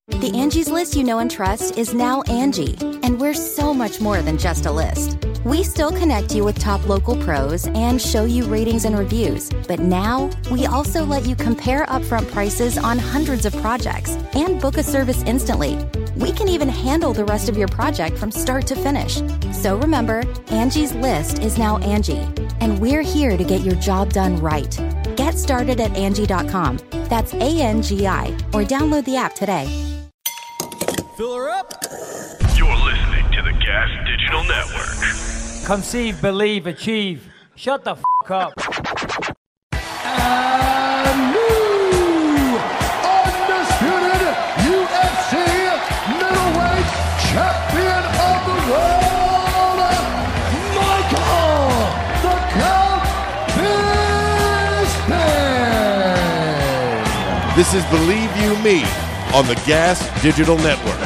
The Angie's List you know and trust is now Angie, and we're so much more than just a list. We still connect you with top local pros and show you ratings and reviews, but now we also let you compare upfront prices on hundreds of projects and book a service instantly. We can even handle the rest of your project from start to finish. So remember, Angie's List is now Angie, and we're here to get your job done right. Get started at Angie.com. That's ANGI, or download the app today. Fill her up. You're listening to the Gas Digital Network. Conceive, believe, achieve. Shut the f*** up. And new undisputed UFC middleweight champion of the world, Michael the Count Bisping. This is Believe You Me on the Gas Digital Network.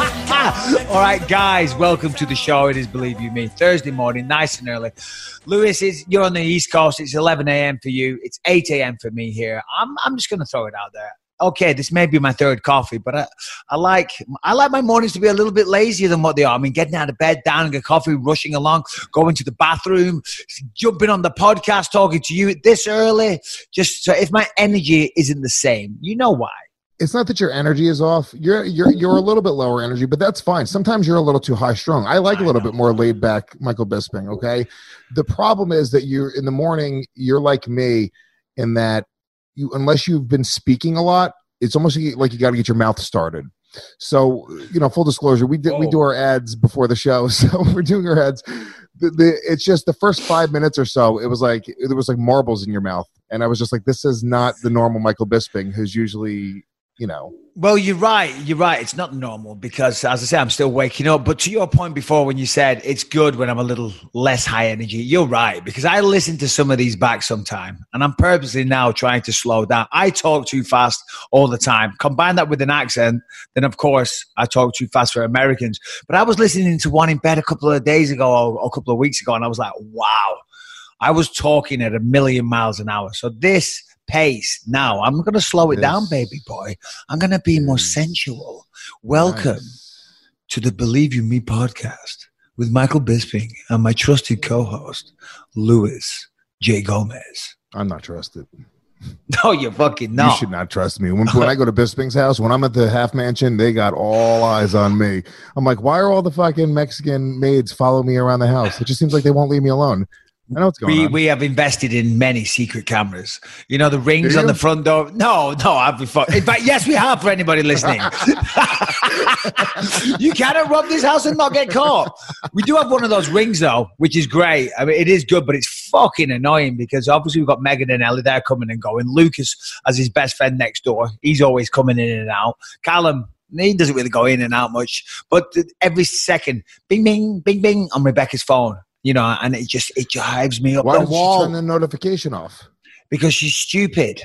All right, guys, welcome to the show. It is Believe You Me, Thursday morning, nice and early. Lewis, you're on the East Coast. It's 11 a.m. for you. It's 8 a.m. for me here. I'm just going to throw it out there. Okay, this may be my third coffee, but I like my mornings to be a little bit lazier than what they are. I mean, getting out of bed, downing a coffee, rushing along, going to the bathroom, jumping on the podcast, talking to you this early. Just so if my energy isn't the same, you know why. It's not that your energy is off. You're a little bit lower energy, but that's fine. Sometimes you're a little too high strung. I like a little bit more laid back Michael Bisping, okay? The problem is that you're in the morning, you're like me in that unless you've been speaking a lot, it's almost like you got to get your mouth started. So, full disclosure, we do our ads before the show. So we're doing our ads. It's just the first 5 minutes or so, it was like marbles in your mouth. And I was just like, this is not the normal Michael Bisping who's usually, Well, you're right. It's not normal because, as I say, I'm still waking up. But to your point before when you said it's good when I'm a little less high energy, you're right. Because I listen to some of these back sometime, and I'm purposely now trying to slow down. I talk too fast all the time. Combine that with an accent, then, of course, I talk too fast for Americans. But I was listening to one in bed a couple of days ago or a couple of weeks ago, and I was like, wow. I was talking at 1,000,000 miles an hour. So this pace now, I'm going to slow it down, baby boy. I'm going to be more sensual. Welcome to the Believe You Me podcast with Michael Bisping and my trusted co-host, Luis J. Gomez. I'm not trusted. No, you're fucking not. You should not trust me. When I go to Bisping's house, when I'm at the half mansion, they got all eyes on me. I'm like, why are all the fucking Mexican maids following me around the house? It just seems like they won't leave me alone. I know what's going on. We have invested in many secret cameras. The rings on the front door. No, I'll be fucked. In fact, yes, we have for anybody listening. You cannot rob this house and not get caught. We do have one of those rings, though, which is great. I mean, it is good, but it's fucking annoying because obviously we've got Megan and Ellie. They're coming and going. Lucas has his best friend next door. He's always coming in and out. Callum, he doesn't really go in and out much. But every second, bing, bing, bing, bing on Rebecca's phone. And it drives me up the wall. Why did you turn the notification off? Because she's stupid.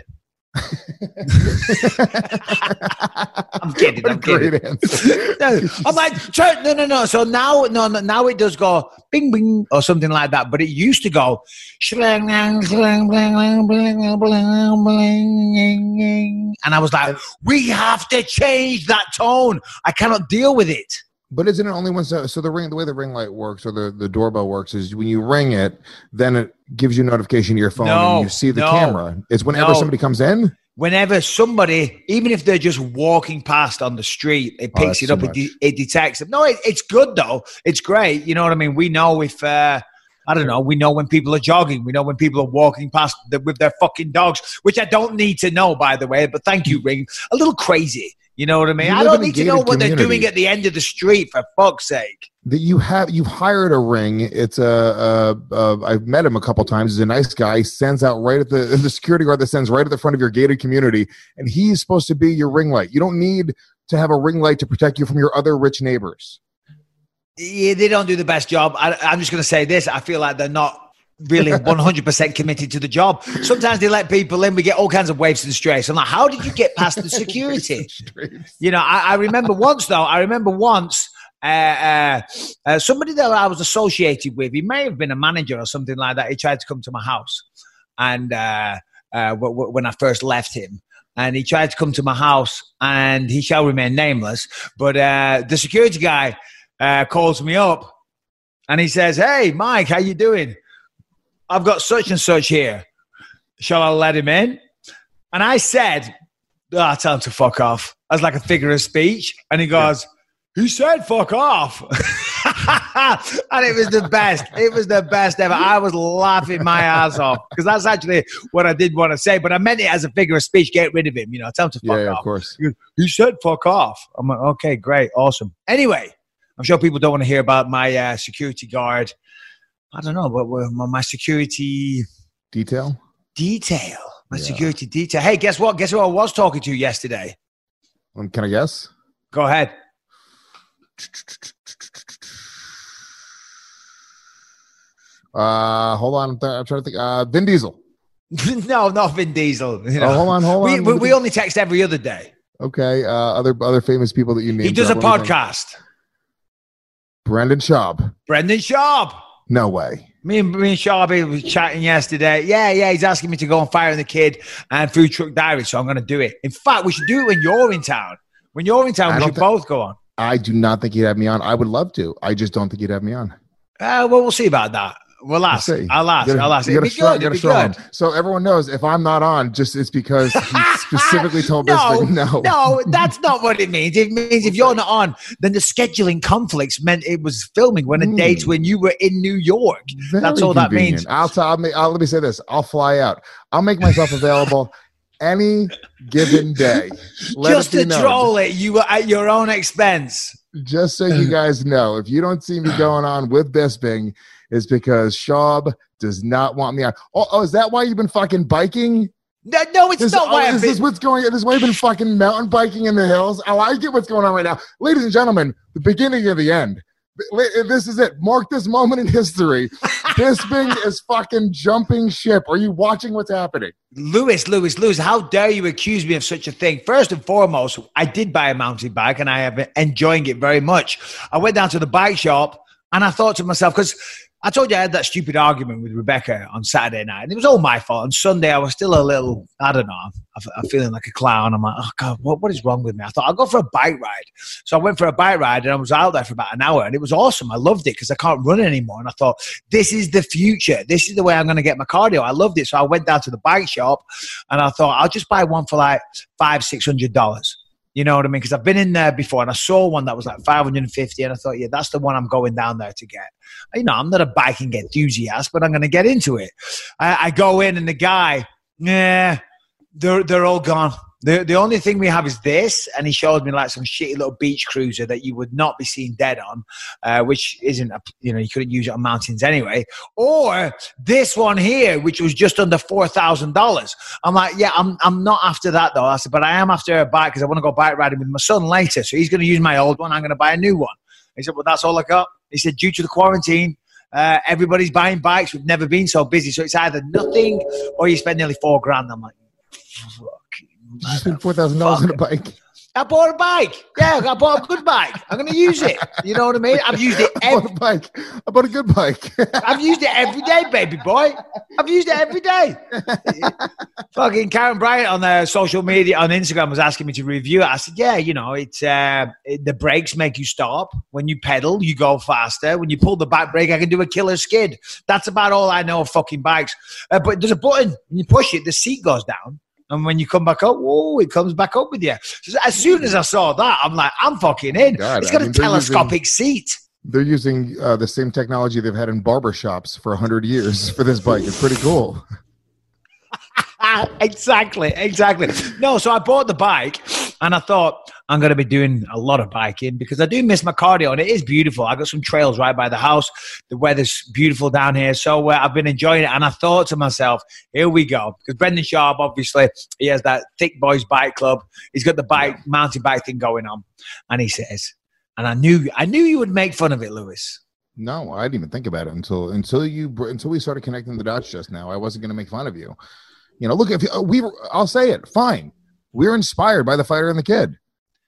I'm kidding. Great answer. No, I'm like, no. So now it does go bing, bing, or something like that. But it used to go shlang, shlang, bling, bling, bling, bling. And I was like, we have to change that tone. I cannot deal with it. But isn't it only once? So the way the ring light works or the doorbell works is when you ring it, then it gives you a notification to your phone and you see the camera. It's whenever somebody comes in? Whenever somebody, even if they're just walking past on the street, it picks it up, it detects them. No, it's good though. It's great. You know what I mean? We know if, I don't know, we know when people are jogging. We know when people are walking past with their fucking dogs, which I don't need to know, by the way, but thank you, Ring. A little crazy. You know what I mean? I don't need to know what they're doing at the end of the street, for fuck's sake. That you've hired a ring. It's I've met him a couple times. He's a nice guy. He sends out right at the security guard that sends right at the front of your gated community, and he's supposed to be your ring light. You don't need to have a ring light to protect you from your other rich neighbors. Yeah, they don't do the best job. I'm just going to say this. I feel like they're not really 100% committed to the job. Sometimes they let people in. We get all kinds of waves and strays. I'm like, how did you get past the security? I remember once, though. Somebody that I was associated with, he may have been a manager or something like that. He tried to come to my house. And when I first left him, and he tried to come to my house, and he shall remain nameless. But the security guy calls me up, and he says, "Hey, Mike, how you doing? I've got such and such here. Shall I let him in?" And I said, tell him to fuck off, as like a figure of speech. And he goes, "Who said fuck off?" And it was the best. It was the best ever. I was laughing my ass off because that's actually what I did want to say, but I meant it as a figure of speech. Get rid of him, tell him to fuck off. Yeah, of course. He said fuck off. I'm like, okay, great, awesome. Anyway, I'm sure people don't want to hear about my security guard. I don't know, but my security detail. My security detail. Hey, guess what? Guess who I was talking to yesterday? Can I guess? Go ahead. Hold on. I'm trying to think. Vin Diesel. No, not Vin Diesel. Hold on. We only text every other day. Okay. Other famous people that you name. He does a podcast. Brendan Schaub. Brendan Schaub. No way. Me and Sharby was chatting yesterday. Yeah. He's asking me to go on Fire and the Kid and Food Truck Diary, so I'm going to do it. In fact, we should do it when you're in town. When you're in town, we should both go on. I do not think he'd have me on. I would love to. I just don't think he'd have me on. Well, we'll see about that. We'll ask. I'll ask. It'd be good. So everyone knows if I'm not on, it's because he specifically told Bisping no. No, that's not what it means. It means if you're not on, then the scheduling conflicts meant it was filming when a date when you were in New York. That's all convenient. That means. Let me say this. I'll fly out. I'll make myself available any given day. Just to troll it, you were at your own expense. Just so you guys know, if you don't see me going on with Bisping, it's because Schaub does not want me on. Oh, is that why you've been fucking biking? No, it's not why I've been. This is why you've been fucking mountain biking in the hills? Oh, I get what's going on right now. Ladies and gentlemen, the beginning of the end. This is it. Mark this moment in history. Bisping is fucking jumping ship. Are you watching what's happening? Lewis, how dare you accuse me of such a thing? First and foremost, I did buy a mountain bike and I have been enjoying it very much. I went down to the bike shop and I thought to myself, because I told you I had that stupid argument with Rebecca on Saturday night, and it was all my fault. On Sunday, I was still a little, I don't know, I'm feeling like a clown. I'm like, oh, God, what is wrong with me? I thought, I'll go for a bike ride. So I went for a bike ride, and I was out there for about an hour, and it was awesome. I loved it because I can't run anymore. And I thought, this is the future. This is the way I'm going to get my cardio. I loved it. So I went down to the bike shop, and I thought, I'll just buy one for like $500-600. You know what I mean? Because I've been in there before and I saw one that was like $550 and I thought, yeah, that's the one I'm going down there to get. I'm not a biking enthusiast, but I'm going to get into it. I go in and the guy, they're all gone. The only thing we have is this, and he showed me like some shitty little beach cruiser that you would not be seen dead on, which isn't, you couldn't use it on mountains anyway. Or this one here, which was just under $4,000. I'm like, yeah, I'm not after that though. I said, but I am after a bike because I want to go bike riding with my son later. So he's going to use my old one. I'm going to buy a new one. He said, well, that's all I got. He said, due to the quarantine, everybody's buying bikes. We've never been so busy. So it's either nothing or you spend nearly $4,000. I'm like, fuck. You spent $4,000 on a bike. I bought a bike. Yeah, I bought a good bike. I'm going to use it. You know what I mean? I've used it every bike. I bought a good bike. I've used it every day, baby boy. I've used it every day. Fucking Karen Bryant on the social media on Instagram was asking me to review it. I said, yeah, it's the brakes make you stop. When you pedal, you go faster. When you pull the back brake, I can do a killer skid. That's about all I know of fucking bikes. But there's a button. When you push it, the seat goes down. And when you come back up, it comes back up with you. So as soon as I saw that, I'm like, I'm fucking in. God, it's got a telescopic seat. They're using the same technology they've had in barbershops for 100 years for this bike. It's pretty cool. Exactly. No, so I bought the bike and I thought I'm going to be doing a lot of biking because I do miss my cardio and it is beautiful. I got some trails right by the house. The weather's beautiful down here. So I've been enjoying it. And I thought to myself, here we go. Because Brendan Schaub, obviously, he has that Thick Boys Bike Club. He's got the mountain bike thing going on. And he says, and I knew you would make fun of it, Lewis. No, I didn't even think about it until we started connecting the dots just now. I wasn't going to make fun of you. Look, I'll say it. Fine. We're inspired by the Fighter and the Kid.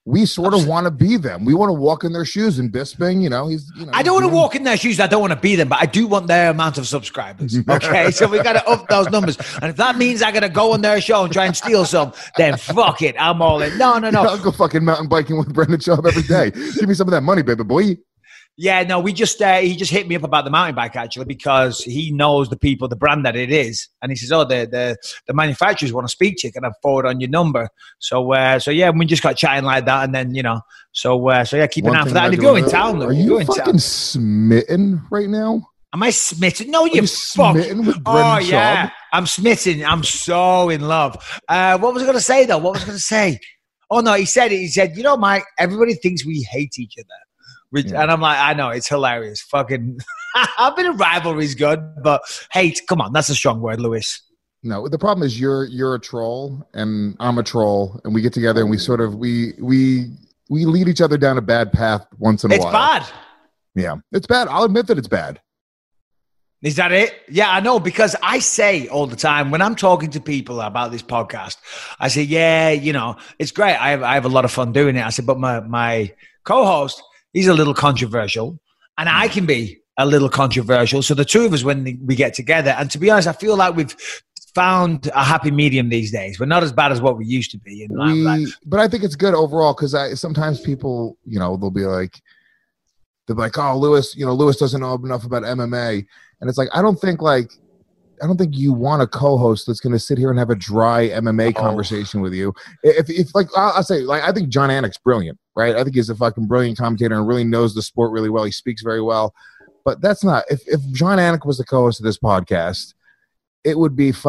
we sort of want to be them. We want to walk in their shoes. And Bisping, I don't want to walk in their shoes. I don't want to be them, but I do want their amount of subscribers. Okay, so we got to up those numbers. And if that means I got to go on their show and try and steal some, then fuck it. I'm all in. No. I'll go fucking mountain biking with Brendan Schaub every day. Give me some of that money, baby boy. Yeah, no, he just hit me up about the mountain bike actually because he knows the people, the brand that it is, and he says, "Oh, the manufacturers want to speak to you. Can I forward on your number?" So yeah, we just got chatting like that, and then so yeah, keep an eye for that. And if you're in town, though, are you fucking smitten right now? Am I smitten? No, you smitten with Brendan Schaub? Yeah, I'm smitten. I'm so in love. What was I going to say though? Oh no, he said, Mike, everybody thinks we hate each other. And I'm like, I know, it's hilarious. Fucking, I've been in rivalries good, but hate, come on, that's a strong word, Lewis. No, the problem is you're a troll and I'm a troll, and we get together and we sort of we lead each other down a bad path once in a while. It's bad. Yeah, it's bad. I'll admit that it's bad. Is that it? Yeah, I know, because I say all the time when I'm talking to people about this podcast, I say, yeah, it's great. I have a lot of fun doing it. I said, but my co-host, he's a little controversial, and I can be a little controversial. So the two of us, when we get together, and to be honest, I feel like we've found a happy medium these days. We're not as bad as what we used to be. But I think it's good overall, because sometimes people, they'll be like, oh, Lewis doesn't know enough about MMA. And it's like, I don't think you want a co-host that's going to sit here and have a dry MMA conversation with you. If I'll say, I think John Anik's brilliant, right? I think he's a fucking brilliant commentator and really knows the sport really well. He speaks very well. But that's not, if John Anik was the co-host of this podcast, it would be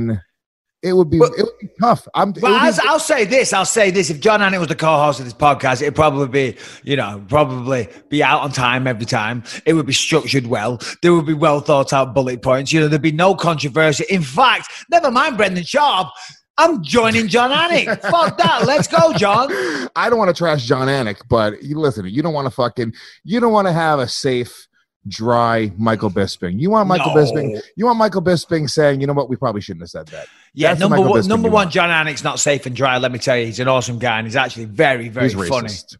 tough. I'll say this. If John Anik was the co-host of this podcast, it'd probably be out on time every time. It would be structured well. There would be well thought out bullet points. There'd be no controversy. In fact, never mind Brendan Schaub, I'm joining John Anik. Fuck that. Let's go, John. I don't want to trash John Anik, but listen, you don't want to have a safe, dry Michael Bisping. You want Michael Bisping saying, you know what, we probably shouldn't have said that. Yeah, number one, John Anik's not safe and dry. Let me tell you, he's an awesome guy, and he's actually very, very funny. Racist.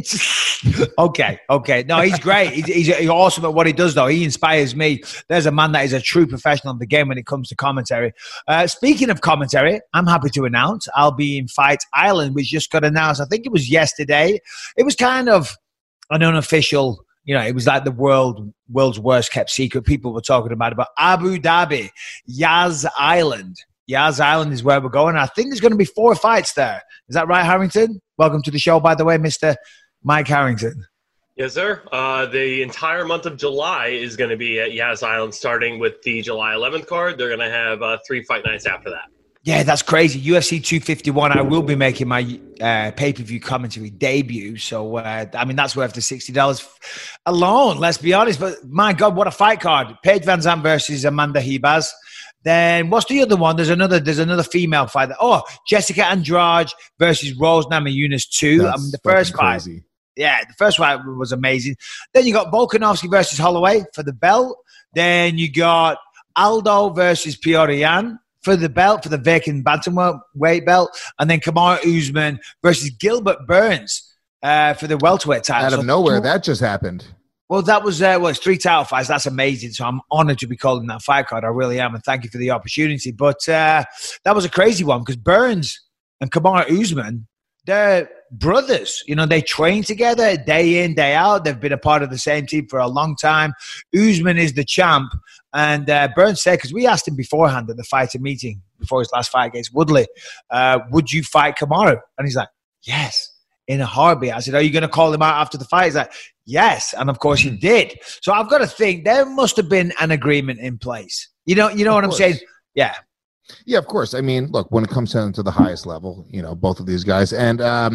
It's okay. No, he's great. He's awesome at what he does, though. He inspires me. There's a man that is a true professional of the game when it comes to commentary. Speaking of commentary, I'm happy to announce I'll be in Fight Island, which just got announced. I think it was yesterday. It was kind of an unofficial, it was like the world's worst kept secret. People were talking about it, but Abu Dhabi, Yas Island. Yas Island is where we're going. I think there's going to be 4 fights there. Is that right, Harrington? Welcome to the show, by the way, Mr. Mike Harrington. Yes, sir. The entire month of July is going to be at Yas Island, starting with the July 11th card. They're going to have 3 fight nights after that. Yeah, that's crazy. UFC 251, I will be making my pay-per-view commentary debut. So, that's worth the $60 alone, let's be honest. But, my God, what a fight card. Paige Van Zandt versus Amanda Ribas. Then what's the other one? There's another female fight. Oh, Jessica Andrade versus Rose Namajunas 2. The first fight. Yeah, the first fight was amazing. Then you got Volkanovski versus Holloway for the belt. Then you got Aldo versus Petr Yan for the belt, for the vacant bantamweight belt. And then Kamaru Usman versus Gilbert Burns for the welterweight title. Out of nowhere, that just happened. Well, that was it's 3 title fights. That's amazing. So I'm honored to be calling that fight card. I really am. And thank you for the opportunity. But that was a crazy one because Burns and Kamaru Usman, they're brothers. They train together day in, day out. They've been a part of the same team for a long time. Usman is the champ. And Burns said, because we asked him beforehand at the fighter meeting before his last fight against Woodley, would you fight Kamaru? And he's like, yes. In a heartbeat. I said, are you going to call him out after the fight? He's like, yes. And of course he did. So I've got to think there must have been an agreement in place. You know what I'm saying? Yeah. Yeah, of course. I mean, look, when it comes down to the highest level, both of these guys. And,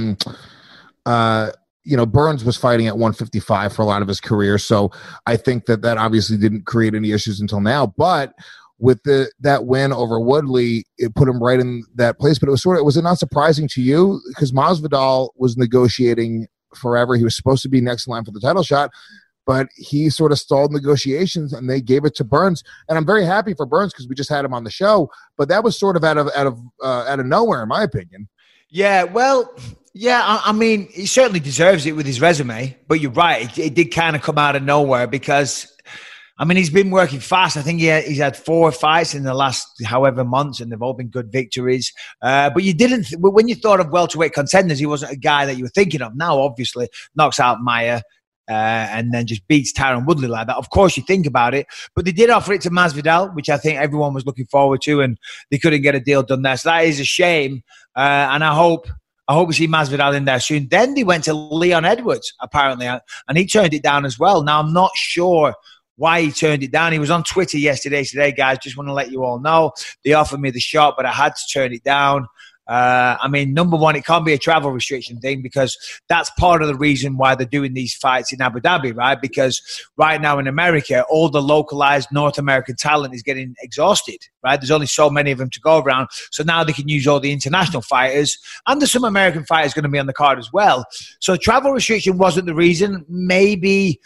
Burns was fighting at 155 for a lot of his career. So I think that obviously didn't create any issues until now. But with that win over Woodley, it put him right in that place. But was it not surprising to you? Because Masvidal was negotiating forever. He was supposed to be next in line for the title shot, but he sort of stalled negotiations and they gave it to Burns. And I'm very happy for Burns because we just had him on the show, but that was sort of out of nowhere, in my opinion. Yeah, well, yeah, I mean, he certainly deserves it with his resume, but you're right. It did kind of come out of nowhere because, I mean, he's been working fast. I think he's had 4 fights in the last however months, and they've all been good victories. But you didn't, when you thought of welterweight contenders, he wasn't a guy that you were thinking of. Now, obviously, knocks out Maia and then just beats Tyron Woodley like that. Of course, you think about it, but they did offer it to Masvidal, which I think everyone was looking forward to, and they couldn't get a deal done there. So that is a shame, and I hope we see Masvidal in there soon. Then they went to Leon Edwards, apparently, and he turned it down as well. Now, I'm not sure why he turned it down. He was on Twitter yesterday, guys, just want to let you all know. They offered me the shot, but I had to turn it down. I mean, number one, it can't be a travel restriction thing because that's part of the reason why they're doing these fights in Abu Dhabi, right? Because right now in America, all the localized North American talent is getting exhausted, right? There's only so many of them to go around. So now they can use all the international fighters, and there's some American fighters going to be on the card as well. So travel restriction wasn't the reason. Maybe,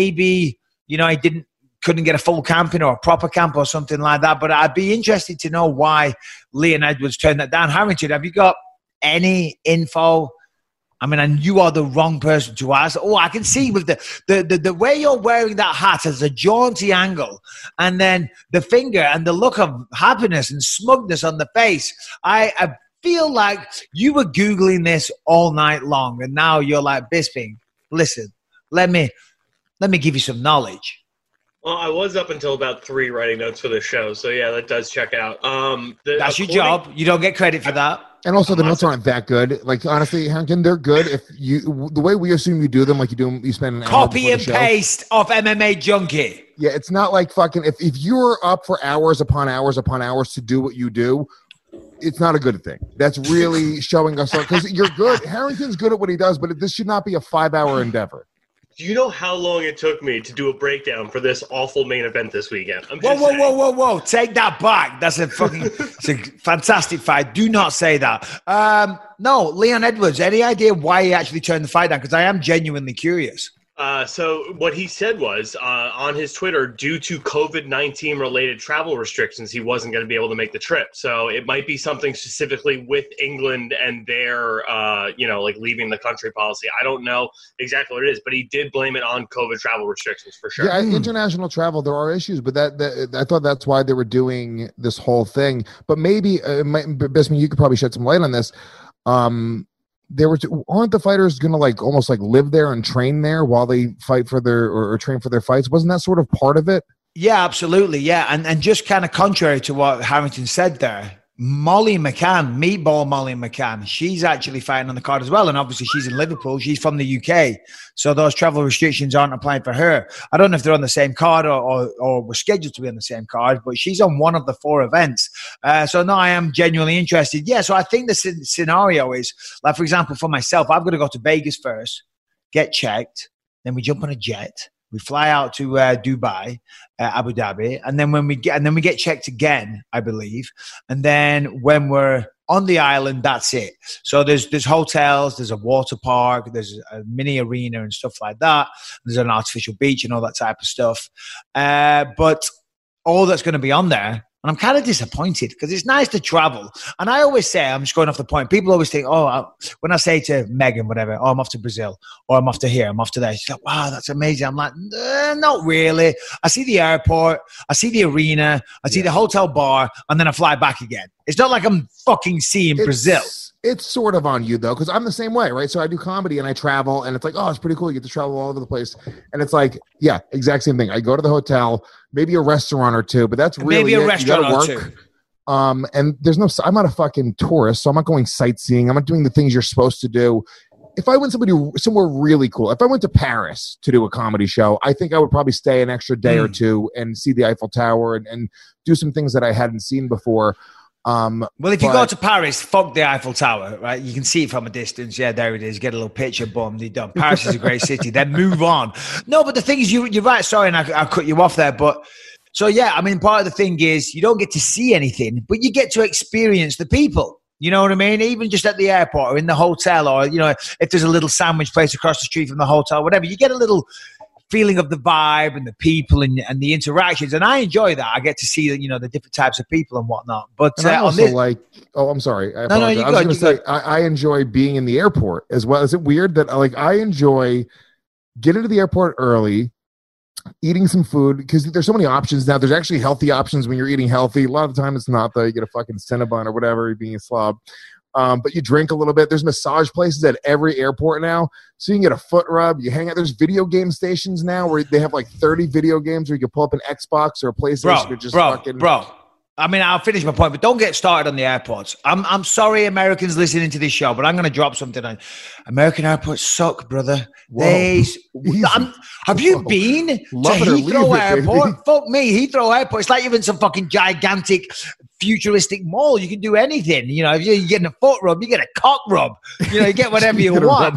you know, he couldn't get a full camp in or a proper camp or something like that. But I'd be interested to know why Leon Edwards turned that down. Harrington, have you got any info? I mean, and you are the wrong person to ask. Oh, I can see with the way you're wearing that hat as a jaunty angle, and then the finger and the look of happiness and smugness on the face. I feel like you were Googling this all night long, and now you're like, Bisping, listen, let me give you some knowledge. Well, I was up until about 3 writing notes for the show, so yeah, that does check out. That's your job. You don't get credit for that. And also, the notes aren't that good. Like, honestly, Harrington, they're good if the way we assume you do them, like you spend an hour copy and paste off MMA Junkie. Yeah, it's not like fucking if you're up for hours upon hours upon hours to do what you do, it's not a good thing. That's really showing us because you're good. Harrington's good at what he does, but this should not be a 5-hour endeavor. Do you know how long it took me to do a breakdown for this awful main event this weekend? Whoa. Take that back. That's it's a fantastic fight. Do not say that. No, Leon Edwards, any idea why he actually turned the fight down? Because I am genuinely curious. So what he said was on his Twitter, due to COVID-19 related travel restrictions, he wasn't going to be able to make the trip. So it might be something specifically with England and their, like leaving the country policy. I don't know exactly what it is, but he did blame it on COVID travel restrictions for sure. Yeah, international travel, there are issues, but that I thought that's why they were doing this whole thing. But maybe, Bisping, you could probably shed some light on this. Aren't the fighters going to almost live there and train there while they fight for or train for their fights? Wasn't that sort of part of it? Yeah, absolutely. Yeah. And just kind of contrary to what Harrington said there, Molly McCann, Meatball Molly McCann, she's actually fighting on the card as well. And obviously she's in Liverpool. She's from the UK. So those travel restrictions aren't applying for her. I don't know if they're on the same card or were scheduled to be on the same card, but she's on one of the 4 events. So no, I am genuinely interested. Yeah, so I think the scenario is, like, for example, for myself, I've got to go to Vegas first, get checked, then we jump on a jet. We fly out to Dubai, Abu Dhabi, and then we get checked again, I believe. And then when we're on the island, that's it. So there's hotels, there's a water park, there's a mini arena and stuff like that. There's an artificial beach and all that type of stuff. But all that's going to be on there. And I'm kind of disappointed because it's nice to travel. And I always say, I'm just going off the point. People always think, when I say to Megan, whatever, I'm off to Brazil or I'm off to here, I'm off to there. She's like, wow, that's amazing. I'm like, not really. I see the airport, I see the arena, I see the hotel bar, and then I fly back again. It's not like I'm fucking seeing Brazil. It's sort of on you, though, because I'm the same way, right? So I do comedy and I travel, and it's like, it's pretty cool. You get to travel all over the place. And it's like, yeah, exact same thing. I go to the hotel, maybe a restaurant or two, but that's really maybe a restaurant or two. And I'm not a fucking tourist, so I'm not going sightseeing. I'm not doing the things you're supposed to do. If I went somewhere really cool, if I went to Paris to do a comedy show, I think I would probably stay an extra day or two and see the Eiffel Tower and do some things that I hadn't seen before. Well, if you go to Paris, fuck the Eiffel Tower, right? You can see it from a distance. Yeah, there it is. Get a little picture, boom, you're done. Paris is a great city. Then move on. No, but the thing is, you're right. Sorry, and I cut you off there. But so, yeah, I mean, part of the thing is you don't get to see anything, but you get to experience the people. You know what I mean? Even just at the airport or in the hotel or, if there's a little sandwich place across the street from the hotel, whatever, you get a little feeling of the vibe and the people and the interactions. And I enjoy that. I get to see the different types of people and whatnot. But and I also I'm sorry. I apologize. No, I was going to say, I enjoy being in the airport as well. Is it weird that I enjoy getting to the airport early, eating some food, because there's so many options now. There's actually healthy options when you're eating healthy. A lot of the time it's not, though. You get a fucking Cinnabon or whatever, you're being a slob. But you drink a little bit. There's massage places at every airport now, so you can get a foot rub. You hang out. There's video game stations now where they have like 30 video games where you can pull up an Xbox or a PlayStation. Bro. I mean, I'll finish my point, but don't get started on the airports. I'm sorry, Americans listening to this show, but I'm going to drop something on. American airports suck, brother. Have you been to Heathrow Airport? Fuck me, Heathrow Airport. It's like you're in some fucking gigantic futuristic mall. You can do anything. If you're getting a foot rub, you get a cock rub. You get whatever you want.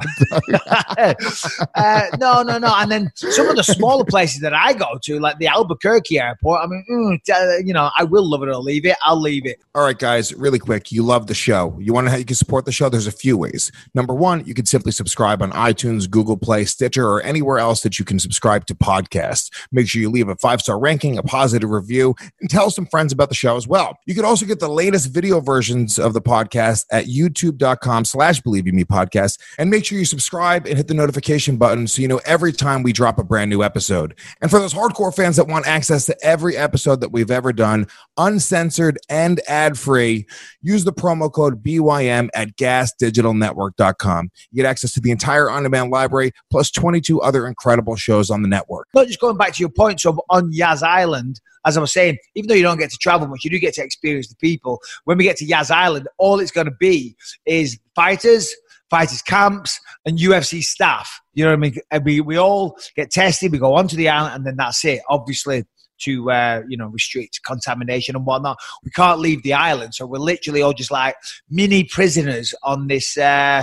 No. And then some of the smaller places that I go to, like the Albuquerque Airport, I mean, I will love it or leave it. I'll leave it. All right, guys, really quick. You love the show. You want to know how you can support the show? There's a few ways. Number one, you can simply subscribe on iTunes, Google Play, Stitcher, or anywhere else that you can subscribe to podcasts. Make sure you leave a 5-star ranking, a positive review, and tell some friends about the show as well. You can also get the latest video versions of the podcast at youtube.com/BelieveYouMePodcast. And make sure you subscribe and hit the notification button so you know every time we drop a brand new episode. And for those hardcore fans that want access to every episode that we've ever done, uncensored and ad-free, use the promo code BYM at gasdigitalnetwork.com. You get access to the entire on-demand library plus 22 other incredible shows on the network. Not just going back to your point, so on Yas Island, as I was saying, even though you don't get to travel much, you do get to experience the people. When we get to Yas Island, all it's going to be is fighters camps, and UFC staff. You know what I mean? We all get tested, we go onto the island, and then that's it. Obviously, to restrict contamination and whatnot, we can't leave the island, so we're literally all just like mini prisoners on this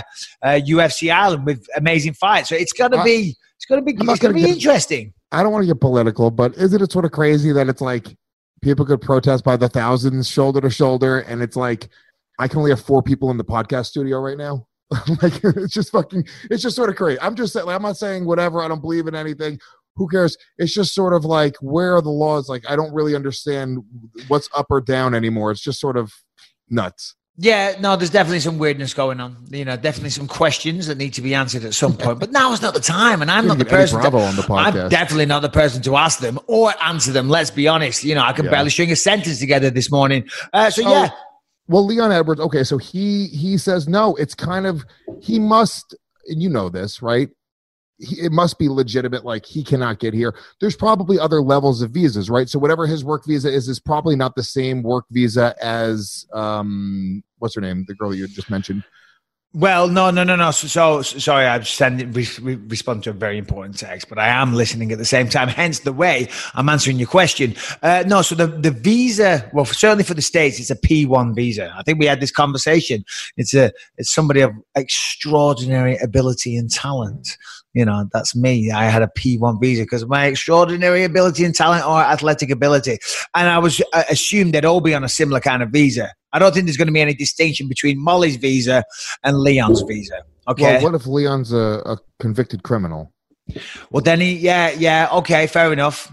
UFC island with amazing fights. So it's gonna be interesting. I don't want to get political, but isn't it sort of crazy that it's like people could protest by the thousands, shoulder to shoulder, and it's like I can only have 4 people in the podcast studio right now? It's just sort of crazy. I'm not saying whatever. I don't believe in anything. Who cares? It's just sort of like, where are the laws? Like, I don't really understand what's up or down anymore. It's just sort of nuts. Yeah, no, there's definitely some weirdness going on. Definitely some questions that need to be answered at some point. But now is not the time, and I'm not the person. I'm definitely not the person to ask them or answer them. Let's be honest. I can barely string a sentence together this morning. Yeah. Well, Leon Edwards. Okay, so he says no. It's kind of he must. And you know this, right? It must be legitimate. Like, he cannot get here. There's probably other levels of visas, right? So whatever his work visa is probably not the same work visa as what's her name? The girl you just mentioned. Well, no. So sorry, I'm respond to a very important text, but I am listening at the same time. Hence the way I'm answering your question. No, so the visa, well, certainly for the States, it's a P1 visa. I think we had this conversation. It's somebody of extraordinary ability and talent. That's me. I had a P1 visa because of my extraordinary ability and talent or athletic ability. And I assumed they'd all be on a similar kind of visa. I don't think there's going to be any distinction between Molly's visa and Leon's visa. Okay. Well, what if Leon's a convicted criminal? Well, then okay, fair enough.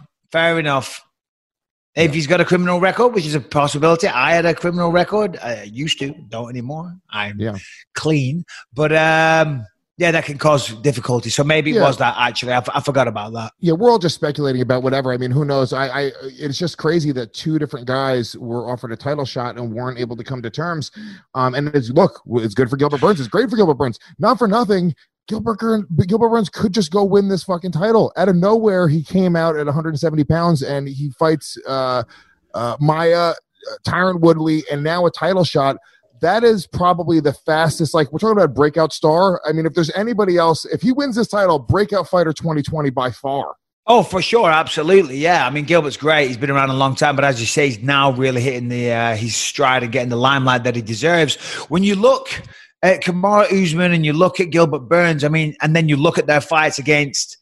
If he's got a criminal record, which is a possibility. I had a criminal record. I used to, don't anymore. I'm clean. But that can cause difficulty. So maybe it was that, actually. I forgot about that. Yeah, we're all just speculating about whatever. I mean, who knows? It's just crazy that 2 different guys were offered a title shot and weren't able to come to terms. And it's good for Gilbert Burns. It's great for Gilbert Burns. Not for nothing. Gilbert Burns could just go win this fucking title. Out of nowhere, he came out at 170 pounds and he fights Tyron Woodley, and now a title shot. That is probably the fastest, like, we're talking about breakout star. I mean, if there's anybody else, if he wins this title, breakout fighter 2020 by far. Oh, for sure. Absolutely. Yeah. I mean, Gilbert's great. He's been around a long time, but as you say, he's now really hitting his stride and getting the limelight that he deserves. When you look at Kamaru Usman and you look at Gilbert Burns, I mean, and then you look at their fights against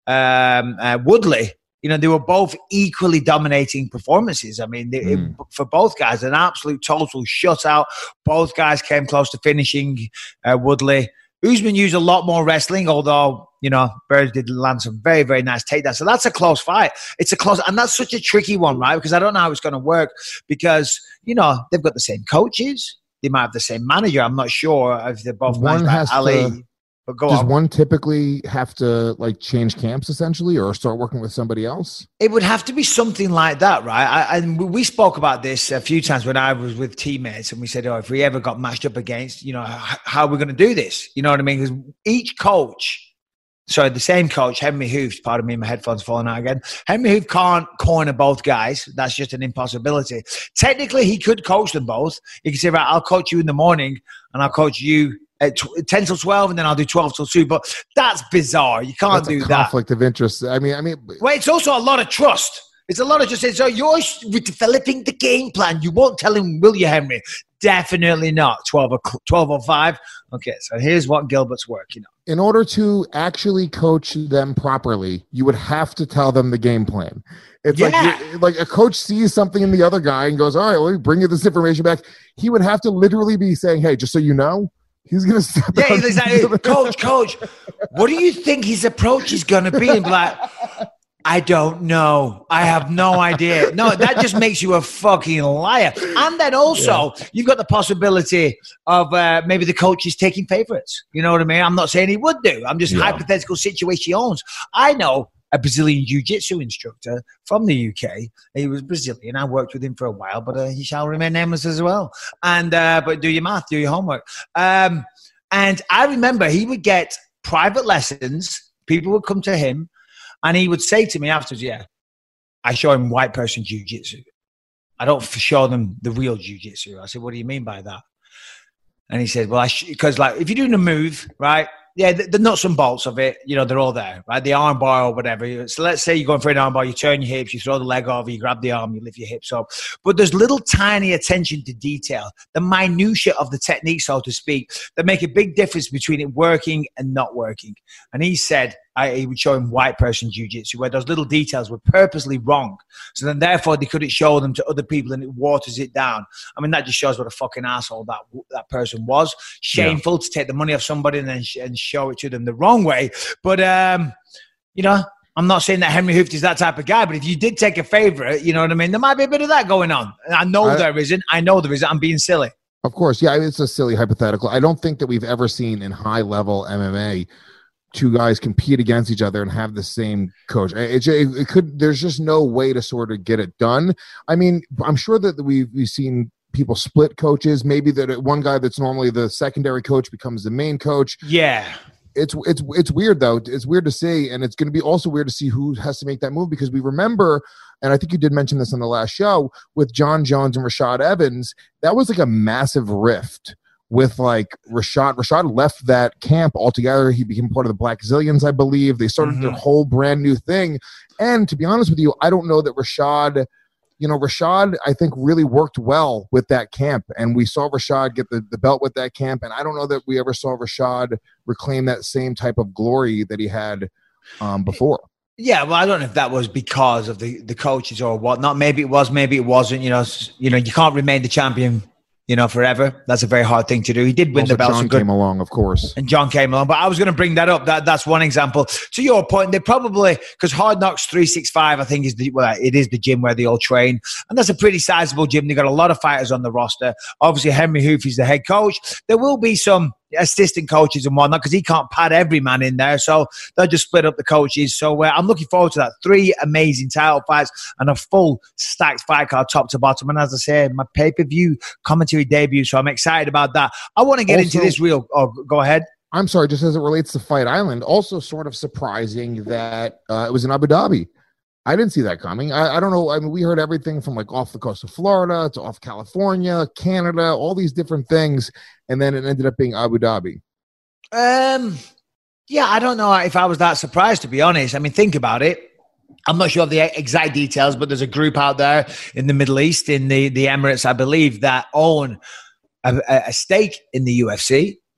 Woodley, they were both equally dominating performances. I mean, for both guys, an absolute total shutout. Both guys came close to finishing Woodley. Usman used a lot more wrestling, although Burns did land some very, very nice takedowns. So that's a close fight. And that's such a tricky one, right? Because I don't know how it's going to work because, they've got the same coaches. They might have the same manager. I'm not sure if they're both managed by Ali. But does one typically have to change camps essentially or start working with somebody else? It would have to be something like that, right? And we spoke about this a few times when I was with teammates and we said, if we ever got matched up against, how are we going to do this? You know what I mean? Because each coach, the same coach, Henry Hooft, pardon me, my headphones falling out again. Henry Hooft can't corner both guys. That's just an impossibility. Technically, he could coach them both. He could say, right, I'll coach you in the morning and I'll coach you at 10 till 12 and then I'll do 12 till 2. But that's bizarre. You can't do that. Conflict of interest. I mean, well, it's also a lot of trust. It's a lot of just saying, so you're developing the game plan. You won't tell him, will you, Henry? Definitely not. 12 or 5. Okay, so here's what Gilbert's working on. In order to actually coach them properly, you would have to tell them the game plan. It's like a coach sees something in the other guy and goes, all right, let me bring you this information back. He would have to literally be saying, hey, just so you know, he's going to step out. He's like, coach, what do you think his approach is going to be? And be like, I don't know. I have no idea. No, that just makes you a fucking liar. And then also, you've got the possibility of maybe the coach is taking favorites. You know what I mean? I'm not saying he would do. I'm just hypothetical situations. I know a Brazilian jiu-jitsu instructor from the UK. He was Brazilian. I worked with him for a while, but he shall remain nameless as well. And but do your math, do your homework. And I remember he would get private lessons. People would come to him. And he would say to me afterwards, I show him white person jiu-jitsu. I don't show them the real jiu-jitsu. I said, what do you mean by that? And he said, well, because if you're doing a move, right, the nuts and bolts of it, they're all there, right? The arm bar or whatever. So let's say you're going for an arm bar, you turn your hips, you throw the leg over, you grab the arm, you lift your hips up. But there's little tiny attention to detail, the minutia of the technique, so to speak, that make a big difference between it working and not working. And he said, he would show him white person jiu-jitsu where those little details were purposely wrong. So then therefore they couldn't show them to other people and it waters it down. I mean, that just shows what a fucking asshole that person was. Shameful to take the money off somebody and then show it to them the wrong way. But, I'm not saying that Henry Hooft is that type of guy, but if you did take a favorite, you know what I mean? There might be a bit of that going on. I know there isn't. I know there isn't. I'm being silly. Of course. Yeah, it's a silly hypothetical. I don't think that we've ever seen in high-level MMA two guys compete against each other and have the same coach. It could. There's just no way to sort of get it done. I mean, I'm sure that we've seen people split coaches. Maybe that one guy that's normally the secondary coach becomes the main coach. Yeah. It's weird though. It's weird to see, and it's going to be also weird to see who has to make that move because we remember, and I think you did mention this on the last show with John Jones and Rashad Evans. That was like a massive rift. With Rashad left that camp altogether. He became part of the Black Zillions, I believe. They started their whole brand new thing. And to be honest with you, I don't know that Rashad, I think really worked well with that camp. And we saw Rashad get the belt with that camp. And I don't know that we ever saw Rashad reclaim that same type of glory that he had before. Yeah, well, I don't know if that was because of the coaches or whatnot. Maybe it was, maybe it wasn't. You can't remain the champion forever. That's a very hard thing to do. He did win the belt. John came along, of course. And John came along. But I was going to bring that up. That's one example. To your point, they probably, because Hard Knocks 365, I think, it is the gym where they all train. And that's a pretty sizable gym. They've got a lot of fighters on the roster. Obviously, Henry Hooft is the head coach. There will be some assistant coaches and whatnot because he can't pad every man in there, so they'll just split up the coaches. So I'm looking forward to that. 3 amazing title fights and a full stacked fight card top to bottom, and as I said, my pay-per-view commentary debut, so I'm excited about that. I want to get into this real go ahead. I'm sorry, just as it relates to Fight Island, also sort of surprising that it was in Abu Dhabi. I didn't see that coming. I don't know. I mean, we heard everything from off the coast of Florida to off California, Canada, all these different things. And then it ended up being Abu Dhabi. Yeah, I don't know if I was that surprised, to be honest. I mean, think about it. I'm not sure of the exact details, but there's a group out there in the Middle East, in the Emirates, I believe, that own a stake in the UFC.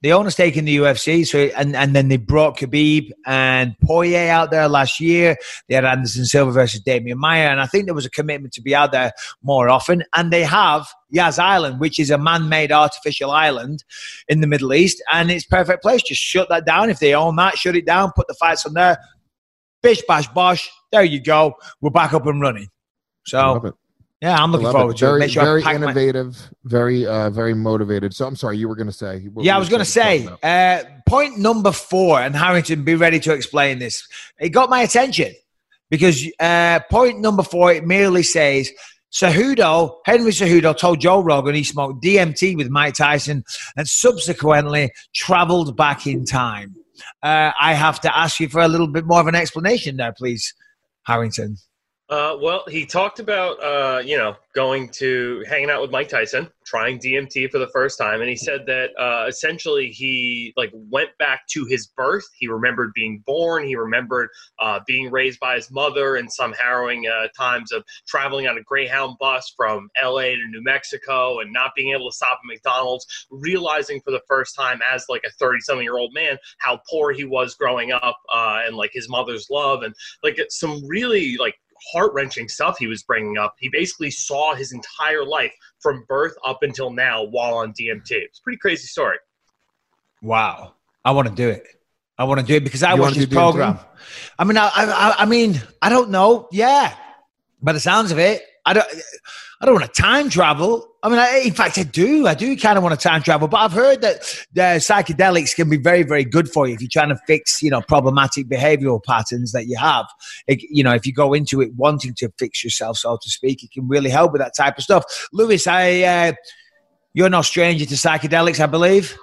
They own a stake in the UFC. So and then they brought Khabib and Poirier out there last year. They had Anderson Silva versus Damian Maia, and I think there was a commitment to be out there more often. And they have Yas Island, which is a man-made artificial island in the Middle East, and it's a perfect place. Just shut that down. If they own that, shut it down, put the fights on there. Bish, bash, bosh. There you go. We're back up and running. So, yeah, I'm looking forward to it. Very innovative, very motivated. So, I'm sorry, you were going to say. I was going to say, point number 4, and Harrington, be ready to explain this. It got my attention because point number 4, it merely says, Henry Cejudo told Joe Rogan he smoked DMT with Mike Tyson and subsequently traveled back in time. I have to ask you for a little bit more of an explanation there, please, Harrington. Well, he talked about, hanging out with Mike Tyson, trying DMT for the first time. And he said that essentially he went back to his birth. He remembered being born. He remembered being raised by his mother and some harrowing times of traveling on a Greyhound bus from LA to New Mexico and not being able to stop at McDonald's, realizing for the first time as a 30-something-year-old man how poor he was growing up and his mother's love and some really heart-wrenching stuff he was bringing up. He basically saw his entire life from birth up until now while on DMT. It's a pretty crazy story. Wow. I want to do it. Because I watched his program. I mean, I don't know. Yeah. By the sounds of it, I don't want to time travel. I mean, in fact, I do kind of want to time travel, but I've heard that the psychedelics can be very, very good for you if you're trying to fix, problematic behavioral patterns that you have. If you go into it wanting to fix yourself, so to speak, it can really help with that type of stuff. Lewis, you're no stranger to psychedelics, I believe.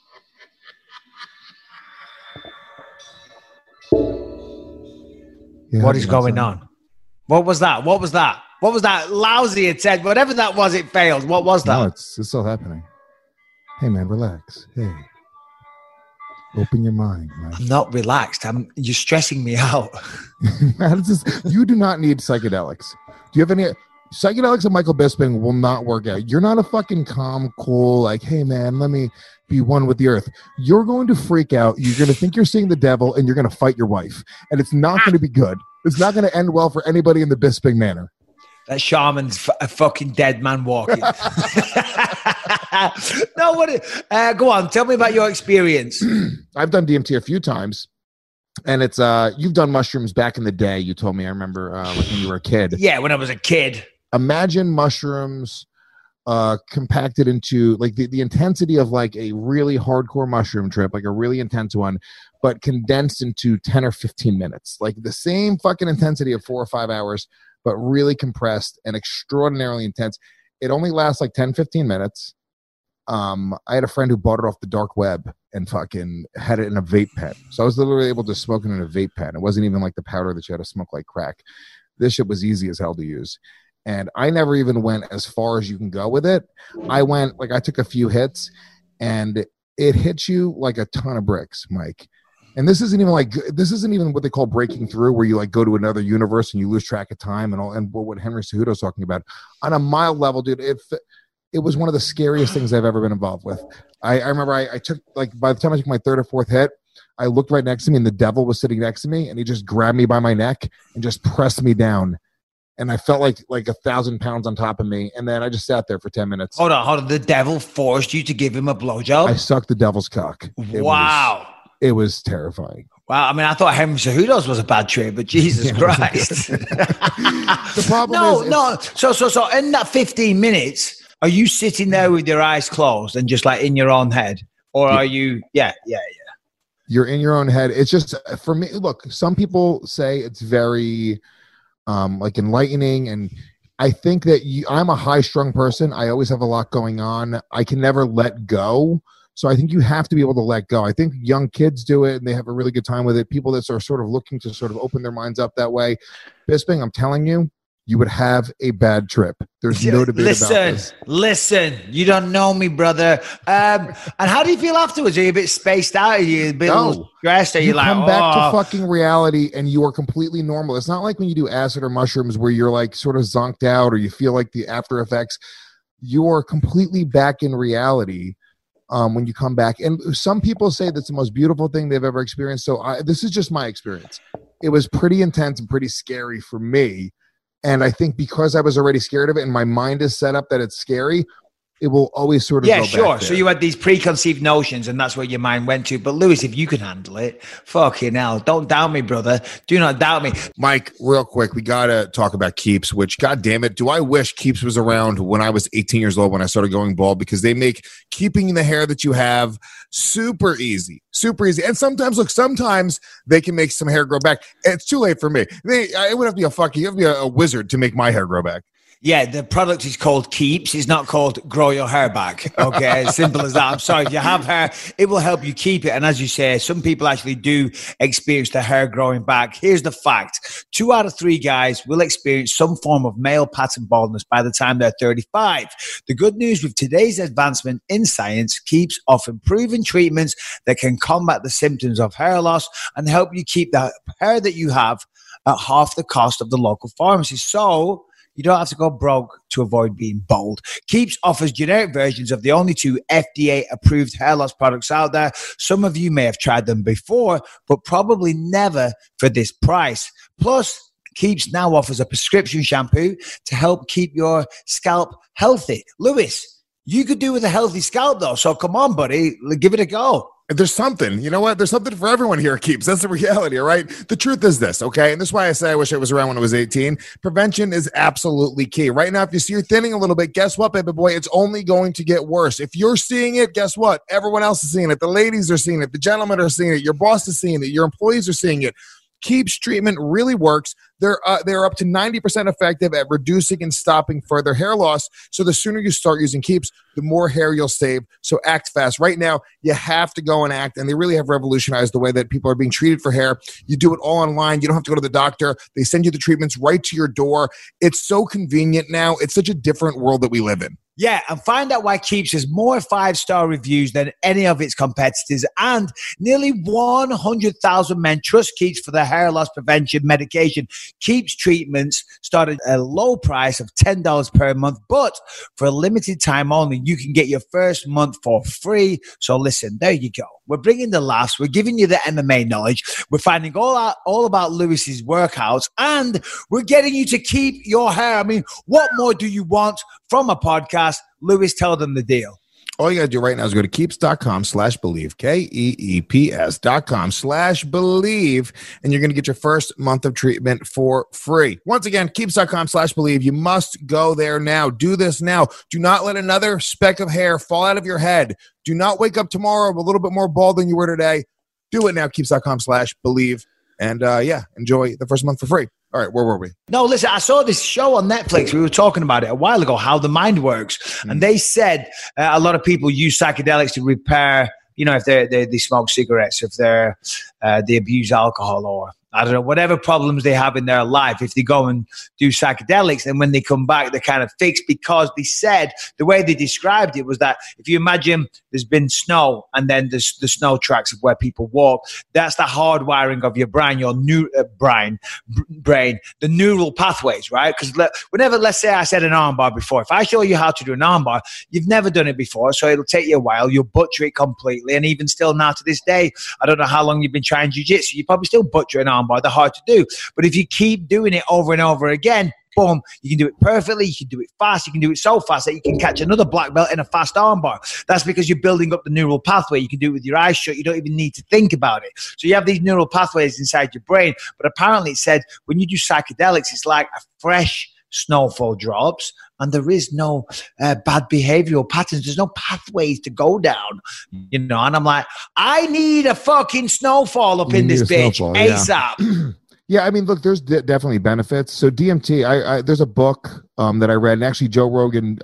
Yeah, what is going on? What was that? What was that lousy attempt? Whatever that was, it failed. What was that? No, it's still happening. Hey, man, relax. Hey, open your mind, man. I'm not relaxed. You're stressing me out. You do not need psychedelics. Do you have any... Psychedelics and Michael Bisping will not work out. You're not a fucking calm, cool, hey, man, let me be one with the earth. You're going to freak out. You're going to think you're seeing the devil, and you're going to fight your wife. And it's not going to be good. It's not going to end well for anybody in the Bisping manner. That shaman's a fucking dead man walking. No, go on. Tell me about your experience. I've done DMT a few times. And it's you've done mushrooms back in the day. You told me. I remember when you were a kid. Yeah, when I was a kid. Imagine mushrooms compacted into the intensity of a really hardcore mushroom trip, a really intense one, but condensed into 10 or 15 minutes. The same fucking intensity of 4 or 5 hours, but really compressed and extraordinarily intense. It only lasts 10, 15 minutes. I had a friend who bought it off the dark web and fucking had it in a vape pen. So I was literally able to smoke it in a vape pen. It wasn't even the powder that you had to smoke like crack. This shit was easy as hell to use. And I never even went as far as you can go with it. I went, I took a few hits and it hits you like a ton of bricks, Mike. And this isn't even what they call breaking through, where you go to another universe and you lose track of time and what Henry Cejudo's talking about. On a mild level, dude, it was one of the scariest things I've ever been involved with. I remember I took by the time I took my 3rd or 4th hit, I looked right next to me and the devil was sitting next to me and he just grabbed me by my neck and just pressed me down. And I felt like 1,000 pounds on top of me. And then I just sat there for 10 minutes. Hold on. The devil forced you to give him a blowjob? I sucked the devil's cock. Wow. It was terrifying. Wow. I mean, I thought Henry Cejudo's was a bad trip, but Jesus Christ. The problem is... No. So in that 15 minutes, are you sitting there with your eyes closed and just in your own head? Or are you... Yeah. You're in your own head. It's just, for me, look, some people say it's very... enlightening, and I think that I'm a high-strung person. I always have a lot going on. I can never let go, so I think you have to be able to let go. I think young kids do it, and they have a really good time with it. People that are sort of looking to sort of open their minds up that way. Bisping, I'm telling you, you would have a bad trip. There's no debate about this. Listen, you don't know me, brother. And how do you feel afterwards? Are you a bit spaced out? Are you a bit stressed? Are you come back to fucking reality and you are completely normal. It's not like when you do acid or mushrooms where you're sort of zonked out or you feel the after effects. You are completely back in reality. when you come back. And some people say that's the most beautiful thing they've ever experienced. So this is just my experience. It was pretty intense and pretty scary for me. And I think because I was already scared of it and my mind is set up that it's scary, it will always sort of go sure. back there. So you had these preconceived notions and that's where your mind went to. But Lewis, if you can handle it, fucking hell, don't doubt me, brother. Do not doubt me. Mike, real quick, we got to talk about Keeps, which, God damn it, do I wish Keeps was around when I was 18 years old when I started going bald, because they make keeping the hair that you have super easy. And sometimes they can make some hair grow back. It's too late for me. It would have to be a wizard to make my hair grow back. Yeah, the product is called Keeps. It's not called Grow Your Hair Back. Okay, as simple as that. I'm sorry. If you have hair, it will help you keep it. And as you say, some people actually do experience the hair growing back. Here's the fact. 2 out of 3 guys will experience some form of male pattern baldness by the time they're 35. The good news with today's advancement in science, Keeps offering proven treatments that can combat the symptoms of hair loss and help you keep the hair that you have at half the cost of the local pharmacy. So you don't have to go broke to avoid being bald. Keeps offers generic versions of the only 2 FDA-approved hair loss products out there. Some of you may have tried them before, but probably never for this price. Plus, Keeps now offers a prescription shampoo to help keep your scalp healthy. Lewis, you could do with a healthy scalp, though. So come on, buddy, give it a go. There's something, you know what? There's something for everyone here at Keeps. That's the reality, all right? The truth is this, okay? And this is why I say I wish I was around when I was 18. Prevention is absolutely key. Right now, if you see you're thinning a little bit, guess what, baby boy? It's only going to get worse. If you're seeing it, guess what? Everyone else is seeing it. The ladies are seeing it. The gentlemen are seeing it. Your boss is seeing it. Your employees are seeing it. Keeps treatment really works. They're up to 90% effective at reducing and stopping further hair loss. So the sooner you start using Keeps, the more hair you'll save. So act fast. Right now, you have to go and act, and they really have revolutionized the way that people are being treated for hair. You do it all online. You don't have to go to the doctor. They send you the treatments right to your door. It's so convenient now. It's such a different world that we live in. Yeah, and find out why Keeps has more 5-star reviews than any of its competitors, and nearly 100,000 men trust Keeps for their hair loss prevention medication. Keeps treatments start at a low price of $10 per month, but for a limited time only, you can get your first month for free. So listen, there you go. We're bringing the laughs. We're giving you the MMA knowledge. We're finding all about Lewis's workouts, and we're getting you to keep your hair. I mean, what more do you want from a podcast? Lewis, tell them the deal. All you got to do right now is go to keeps.com/believe, KEEPS.com/believe, and you're going to get your first month of treatment for free. Once again, keeps.com/believe. You must go there now. Do this now. Do not let another speck of hair fall out of your head. Do not wake up tomorrow a little bit more bald than you were today. Do it now, keeps.com/believe. And enjoy the first month for free. All right, where were we? No, listen, I saw this show on Netflix. We were talking about it a while ago, How the Mind Works. Mm-hmm. And they said a lot of people use psychedelics to repair, if they smoke cigarettes, if they abuse alcohol, or I don't know, whatever problems they have in their life. If they go and do psychedelics, and when they come back, they're kind of fixed, because they said the way they described it was that if you imagine there's been snow and then there's the snow tracks of where people walk, that's the hardwiring of your brain, your new brain, the neural pathways, right? Because whenever, let's say I said an armbar before, if I show you how to do an armbar, you've never done it before, so it'll take you a while. You'll butcher it completely, and even still now to this day, I don't know how long you've been trying jiu-jitsu, you probably still butcher an armbar. They're hard to do. But if you keep doing it over and over again, boom, you can do it perfectly, you can do it fast, you can do it so fast that you can catch another black belt in a fast armbar. That's because you're building up the neural pathway. You can do it with your eyes shut. You don't even need to think about it. So you have these neural pathways inside your brain. But apparently it said when you do psychedelics, it's like a fresh snowfall drops, and there is no bad behavioral patterns. There's no pathways to go down, and I'm like, I need a fucking snowfall up in this bitch ASAP. Yeah. Yeah, I mean, look, there's definitely benefits. So DMT, there's a book that I read, and actually Joe Rogan,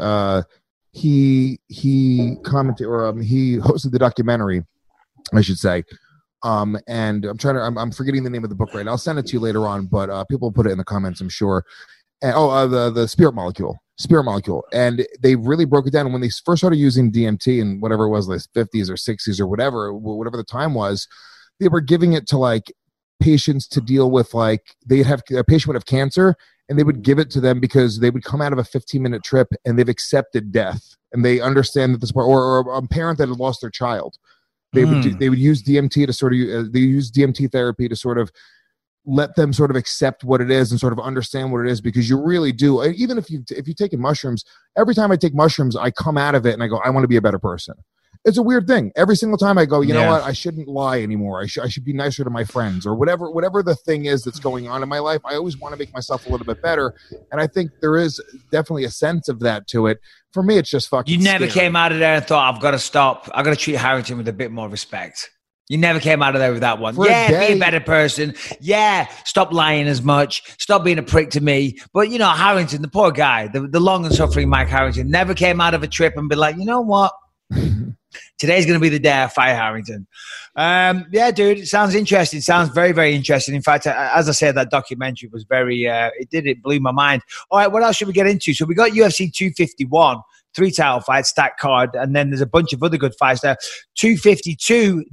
he commented, or he hosted the documentary, I should say. And I'm forgetting the name of the book right now. I'll send it to you later on, but people put it in the comments, I'm sure. And, the spirit molecule. And they really broke it down. When they first started using DMT in whatever it was, like 50s or 60s or whatever the time was, they were giving it to like patients to deal with, like they'd have a patient would have cancer, and they would give it to them because they would come out of a 15-minute trip and they've accepted death. and they understand that the sport, or a parent that had lost their child, they would use DMT to sort of they use DMT therapy to sort of let them sort of accept what it is and sort of understand what it is, because you really do. Even if you take mushrooms, every time I take mushrooms, I come out of it and I go, I want to be a better person. It's a weird thing. Every single time I go, you know what? I shouldn't lie anymore. I should be nicer to my friends, or whatever the thing is that's going on in my life. I always want to make myself a little bit better. And I think there is definitely a sense of that to it. For me, it's just fucking You never scary. came out of there and thought, I've got to stop. I've got to treat Harrington with a bit more respect. You never came out of there with that one. For a day. Be a better person. Yeah, stop lying as much. Stop being a prick to me. But, Harrington, the poor guy, the long and suffering Mike Harrington, never came out of a trip and be like, you know what? Today's going to be the day I fire Harrington. Yeah, dude, it sounds interesting. It sounds very, very interesting. In fact, as I said, that documentary was very, it blew my mind. All right, what else should we get into? So we got UFC 251, 3 title fights, stacked card, and then there's a bunch of other good fights there. 252,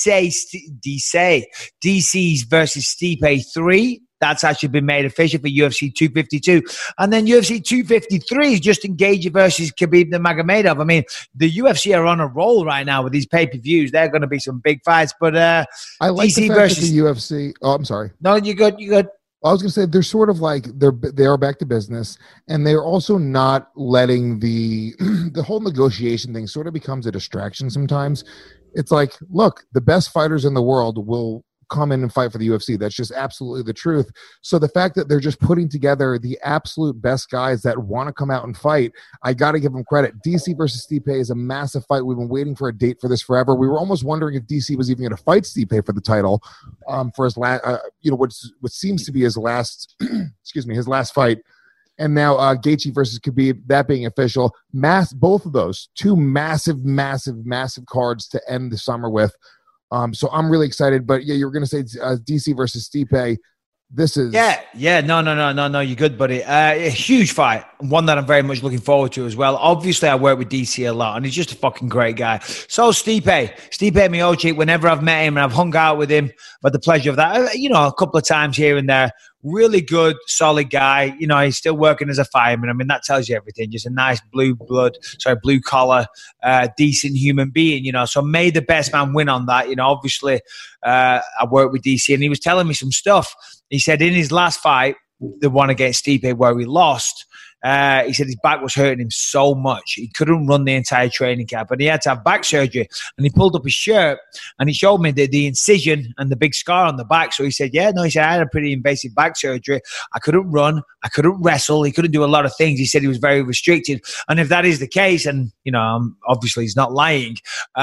DC's versus Stipe 3. That's actually been made official for UFC 252. And then UFC 253 is Justin Gaethje versus Khabib Nurmagomedov. I mean, the UFC are on a roll right now with these pay-per-views. They're going to be some big fights. But I like DC the fact versus that the UFC. Oh, I'm sorry. No, you're good. You're good. I was going to say they're sort of like they are back to business, and they're also not letting the whole negotiation thing sort of becomes a distraction sometimes. It's like, look, the best fighters in the world will come in and fight for the UFC. That's just absolutely the truth. So the fact that they're just putting together the absolute best guys that want to come out and fight, I got to give them credit. DC versus Stipe is a massive fight. We've been waiting for a date for this forever. We were almost wondering if DC was even going to fight Stipe for the title, for his last, what seems to be his last, his last fight. And now Gaethje versus Khabib, that being official. Both of those, 2 massive, massive, massive cards to end the summer with. So I'm really excited, but yeah, you were going to say DC versus Stipe. This is no. You're good, buddy. A huge fight, one that I'm very much looking forward to as well. Obviously, I work with DC a lot, and he's just a fucking great guy. So Stipe Miocic. Whenever I've met him and I've hung out with him, but the pleasure of that, a couple of times here and there. Really good, solid guy. He's still working as a fireman. I mean, that tells you everything. Just a nice blue collar, decent human being, So may the best man win on that. Obviously, I work with DC, and he was telling me some stuff. He said in his last fight, the one against Stipe where he lost, he said his back was hurting him so much he couldn't run the entire training camp, and he had to have back surgery. And he pulled up his shirt and he showed me the incision and the big scar on the back. So he said, I had a pretty invasive back surgery. I couldn't run, I couldn't wrestle, he couldn't do a lot of things. He said he was very restricted. And if that is the case, and obviously he's not lying,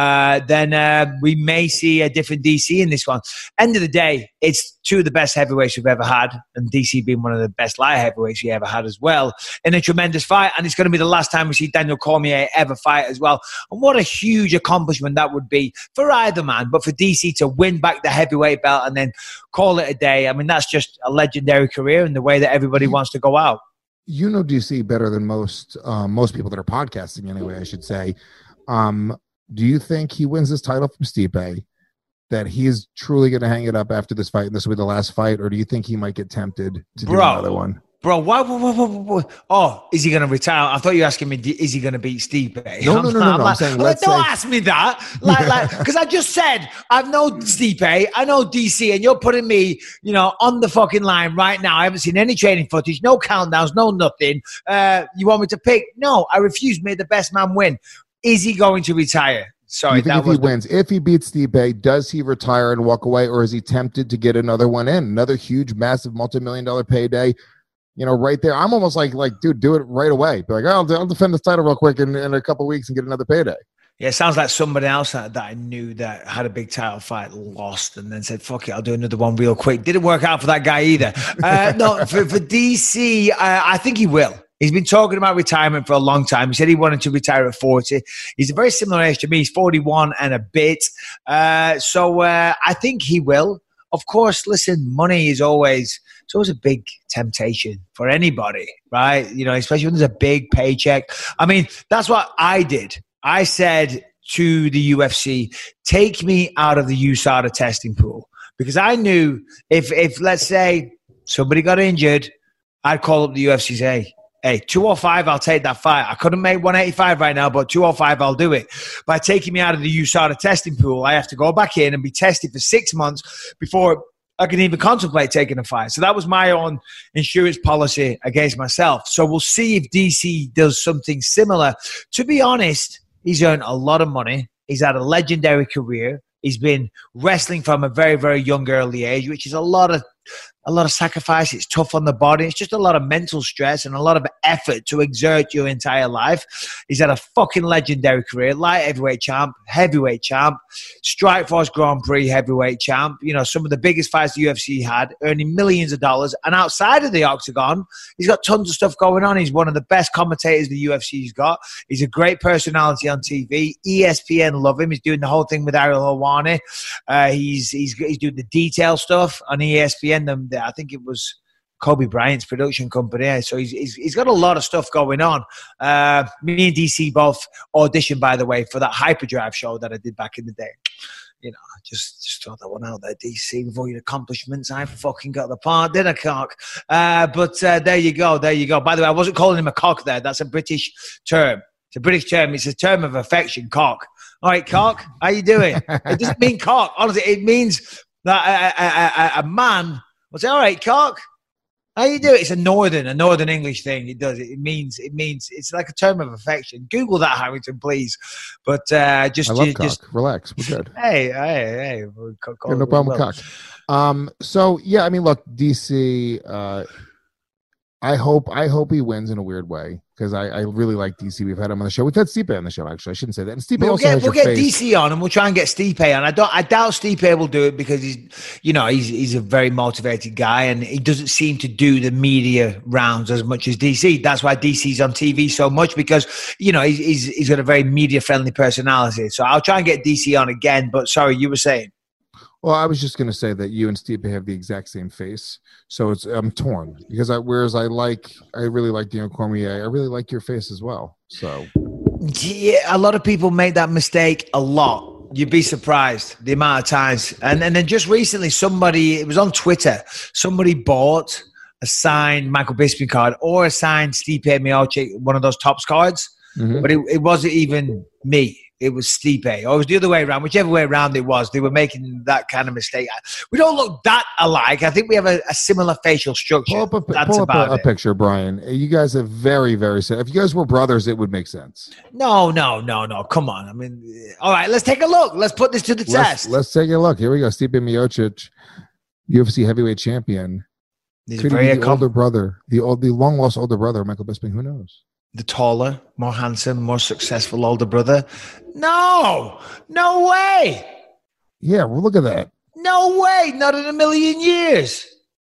then we may see a different DC in this one. End of the day, it's 2 of the best heavyweights we've ever had, and DC being one of the best light heavyweights we ever had as well, in a tremendous fight. And it's going to be the last time we see Daniel Cormier ever fight as well. And what a huge accomplishment that would be for either man, but for DC to win back the heavyweight belt and then call it a day. I mean, that's just a legendary career in the way that everybody wants to go out. DC better than most people that are podcasting anyway, I should say. Do you think he wins this title from Stipe, that he's truly going to hang it up after this fight and this will be the last fight, or do you think he might get tempted to do another one? Bro, why? Oh, is he going to retire? I thought you were asking me, is he going to beat Stipe? No. I'm saying, don't ask me that. Because I just said, I've known Stipe, I know DC, and you're putting me, on the fucking line right now. I haven't seen any training footage, no countdowns, no nothing. You want me to pick? No, I refuse. May the best man win. Is he going to retire? Sorry, if he wins, if he beats Stipe, does he retire and walk away, or is he tempted to get another one in? Another huge, massive, multi-million-dollar payday? Right there. I'm almost like, dude, do it right away. Be like, I'll defend this title real quick in a couple of weeks and get another payday. Yeah, it sounds like somebody else that I knew that had a big title fight, lost, and then said, fuck it, I'll do another one real quick. Didn't work out for that guy either. No, for DC, I think he will. He's been talking about retirement for a long time. He said he wanted to retire at 40. He's a very similar age to me. He's 41 and a bit. So I think he will. Of course, listen, money is always a big temptation for anybody, right? Especially when there's a big paycheck. I mean, that's what I did. I said to the UFC, take me out of the USADA testing pool, because I knew if let's say somebody got injured, I'd call up the UFC and say, hey, Hey, 205, I'll take that fight. I couldn't make 185 right now, but 205, I'll do it. By taking me out of the USADA testing pool, I have to go back in and be tested for 6 months before I can even contemplate taking a fight. So that was my own insurance policy against myself. So we'll see if DC does something similar. To be honest, he's earned a lot of money. He's had a legendary career. He's been wrestling from a very, very young, early age, which is a lot of sacrifice. It's tough on the body. It's just a lot of mental stress and a lot of effort to exert your entire life. He's had a fucking legendary career. Light heavyweight champ, heavyweight champ, Strikeforce Grand Prix heavyweight champ. You know, some of the biggest fights the UFC had, earning millions of dollars. And outside of the octagon, he's got tons of stuff going on. He's one of the best commentators the UFC's got. He's a great personality on TV. ESPN love him. He's doing the whole thing with Ariel Helwani. He's doing the detail stuff on ESPN. I think it was Kobe Bryant's production company. So he's got a lot of stuff going on. Me and DC both auditioned, by the way, for that Hyperdrive show that I did back in the day. You know, just throw that one out there, DC. With all your accomplishments, I fucking got the part, didn't I, cock? But there you go. By the way, I wasn't calling him a cock there. That's a British term. It's a British term. It's a term of affection, cock. All right, cock, how you doing? It doesn't mean cock. Honestly, it means that a man will say, all right, cock, how you doing? It's a northern English thing. It does. It means it's like a term of affection. Google that, Harrington, please. But just relax. We're good. Hey. No problem with cock. So yeah, I mean, look, DC. I hope he wins in a weird way because I really like DC. We've had him on the show. We've had Stipe on the show, actually. I shouldn't say that. And Stipe we'll get DC on, and we'll try and get Stipe on. I doubt Stipe will do it because he's a very motivated guy, and he doesn't seem to do the media rounds as much as DC. That's why DC's on TV so much because he's got a very media friendly personality. So I'll try and get DC on again. But sorry, you were saying. Well, I was just going to say that you and Stipe have the exact same face, so I'm torn because I really like Daniel Cormier. I really like your face as well. So yeah, a lot of people make that mistake a lot. You'd be surprised the amount of times. And then just recently, it was on Twitter, somebody bought a signed Michael Bisping card or a signed Stipe Miocic, one of those Topps cards, but it wasn't even me. It was Stipe. Or it was the other way around. Whichever way around it was, they were making that kind of mistake. We don't look that alike. I think we have a similar facial structure. Pull up a picture, Brian. You guys are very, very similar. If you guys were brothers, it would make sense. No. Come on. I mean, all right, let's take a look. Let's put this to the test. Let's take a look. Here we go. Stipe Miocic, UFC heavyweight champion. He's could he be the older brother, the long-lost older brother of Michael Bisping? Who knows? The taller, more handsome, more successful older brother. No way. Yeah, well, look at that. No way. Not in a million years.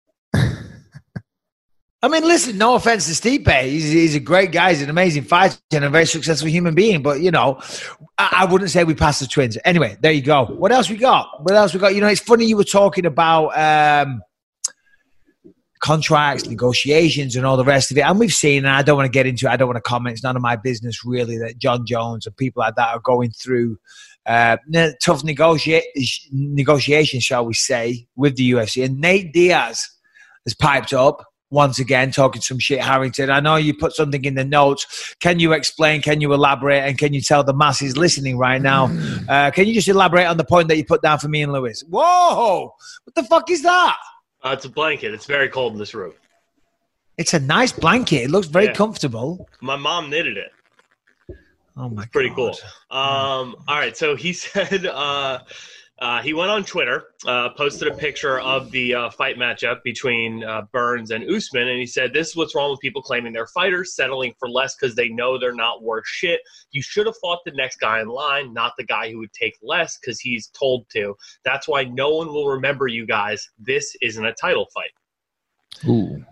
I mean, listen, no offense to Stipe. He's a great guy. He's an amazing fighter and a very successful human being. But, I wouldn't say we passed the twins. Anyway, there you go. What else we got? It's funny you were talking about contracts, negotiations, and all the rest of it. And we've seen, and I don't want to get into it, I don't want to comment, it's none of my business really, that John Jones and people like that are going through tough negotiations, shall we say, with the UFC. And Nate Diaz has piped up once again, talking some shit, Harrington. I know you put something in the notes. Can you explain, can you elaborate, and can you tell the masses listening right now? Can you just elaborate on the point that you put down for me and Lewis? Whoa! What the fuck is that? It's a blanket. It's very cold in this room. It's a nice blanket. It looks very comfortable. My mom knitted it. Oh, my God. Pretty cool. All right. So he said he went on Twitter, posted a picture of the fight matchup between Burns and Usman, and he said, this is what's wrong with people claiming they're fighters, settling for less because they know they're not worth shit. You should have fought the next guy in line, not the guy who would take less because he's told to. That's why no one will remember you guys. This isn't a title fight. Ooh.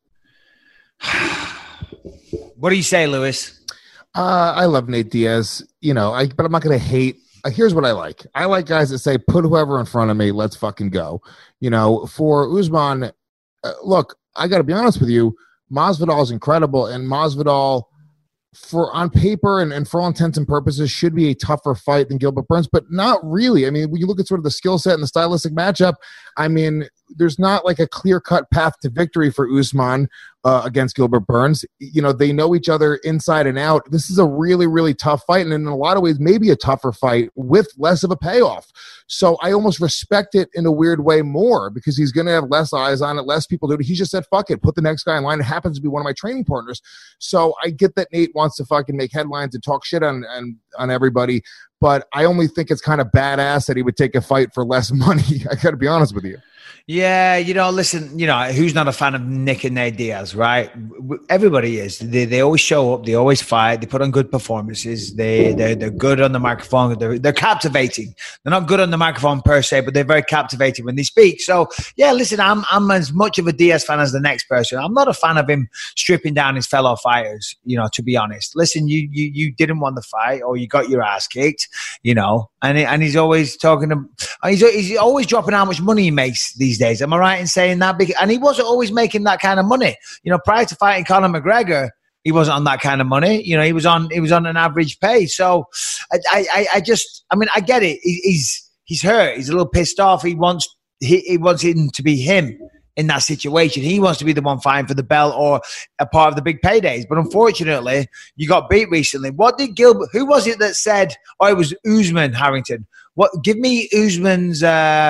What do you say, Lewis? I love Nate Diaz, but I'm not going to hate. Here's what I like. I like guys that say, put whoever in front of me, let's fucking go. For Usman, look, I got to be honest with you, Masvidal is incredible, and Masvidal, on paper and for all intents and purposes, should be a tougher fight than Gilbert Burns, but not really. I mean, when you look at sort of the skill set and the stylistic matchup, I mean, there's not like a clear-cut path to victory for Usman against Gilbert Burns. You know, they know each other inside and out. This is a really, really tough fight, and in a lot of ways, maybe a tougher fight with less of a payoff. So I almost respect it in a weird way more because he's going to have less eyes on it, less people do it. He just said, fuck it, put the next guy in line. It happens to be one of my training partners. So I get that Nate wants to fucking make headlines and talk shit on everybody, but I only think it's kind of badass that he would take a fight for less money. I got to be honest with you. Yeah, you know, listen, you know, who's not a fan of Nick and Nate Diaz, right? Everybody is. They always show up. They always fight. They put on good performances. They're good on the microphone. They're captivating. They're not good on the microphone per se, but they're very captivating when they speak. So, yeah, listen, I'm as much of a Diaz fan as the next person. I'm not a fan of him stripping down his fellow fighters, you know, to be honest. Listen, you didn't want the fight or you got your ass kicked, you know, and he's always talking to, he's always dropping how much money he makes these days. Am I right in saying that? And he wasn't always making that kind of money. You know, prior to fighting Conor McGregor, he wasn't on that kind of money. You know, he was on an average pay. So I get it. He's hurt. He's a little pissed off. He wants him to be him in that situation. He wants to be the one fighting for the belt or a part of the big paydays. But unfortunately, you got beat recently. What did Gilbert? Who was it that said? Oh, it was Usman, Harrington. Give me Usman's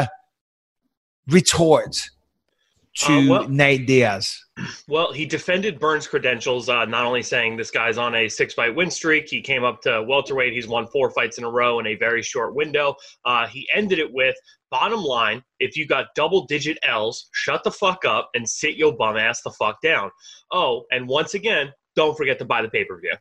retort to Nate Diaz. Well, he defended Burns' credentials, not only saying this guy's on a 6-fight win streak. He came up to welterweight. He's won 4 fights in a row in a very short window. He ended it with, bottom line, if you got double-digit L's, shut the fuck up and sit your bum ass the fuck down. Oh, and once again, don't forget to buy the pay-per-view.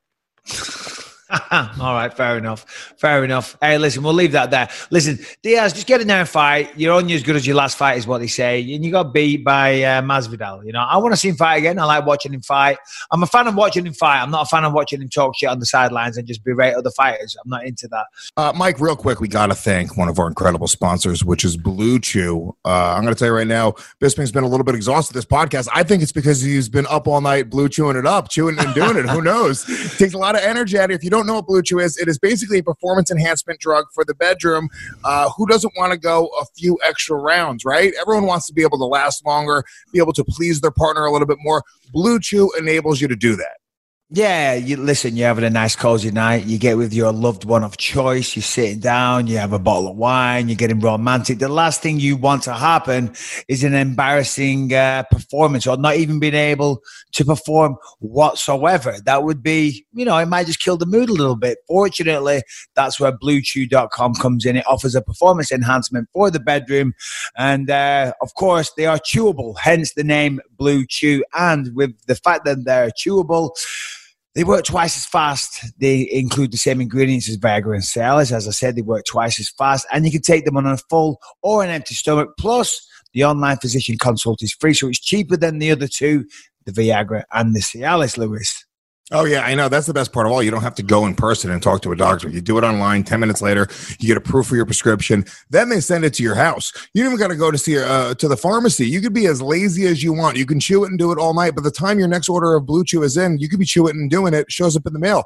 All right, fair enough. Hey, listen, we'll leave that there. Listen, Diaz, just get in there and fight. You're only as good as your last fight is what they say. And you got beat by Masvidal. You know, I want to see him fight again. I like watching him fight. I'm a fan of watching him fight. I'm not a fan of watching him talk shit on the sidelines and just berate other fighters. I'm not into that. Mike, real quick, we got to thank one of our incredible sponsors, which is Blue Chew. I'm going to tell you right now, Bisping's been a little bit exhausted this podcast. I think it's because he's been up all night blue chewing it up, chewing and doing it. Who knows? It takes a lot of energy out of you. If you don't know what Blue Chew is, it is basically a performance enhancement drug for the bedroom. Who doesn't want to go a few extra rounds, right? Everyone wants to be able to last longer, be able to please their partner a little bit more. Blue Chew enables you to do that. Yeah, you're having a nice cozy night. You get with your loved one of choice. You're sitting down. You have a bottle of wine. You're getting romantic. The last thing you want to happen is an embarrassing performance or not even being able to perform whatsoever. That would be, you know, it might just kill the mood a little bit. Fortunately, that's where BlueChew.com comes in. It offers a performance enhancement for the bedroom. And, of course, they are chewable, hence the name Blue Chew. And with the fact that they're chewable, they work twice as fast. They include the same ingredients as Viagra and Cialis. As I said, they work twice as fast, and you can take them on a full or an empty stomach. Plus, the online physician consult is free, so it's cheaper than the other two, the Viagra and the Cialis, Lewis. Oh, yeah, I know. That's the best part of all. You don't have to go in person and talk to a doctor. You do it online. 10 minutes later, you get a proof of your prescription. Then they send it to your house. You don't even got to go to see to the pharmacy. You could be as lazy as you want. You can chew it and do it all night. By the time your next order of Blue Chew is in, you could be chewing and doing it. Shows up in the mail.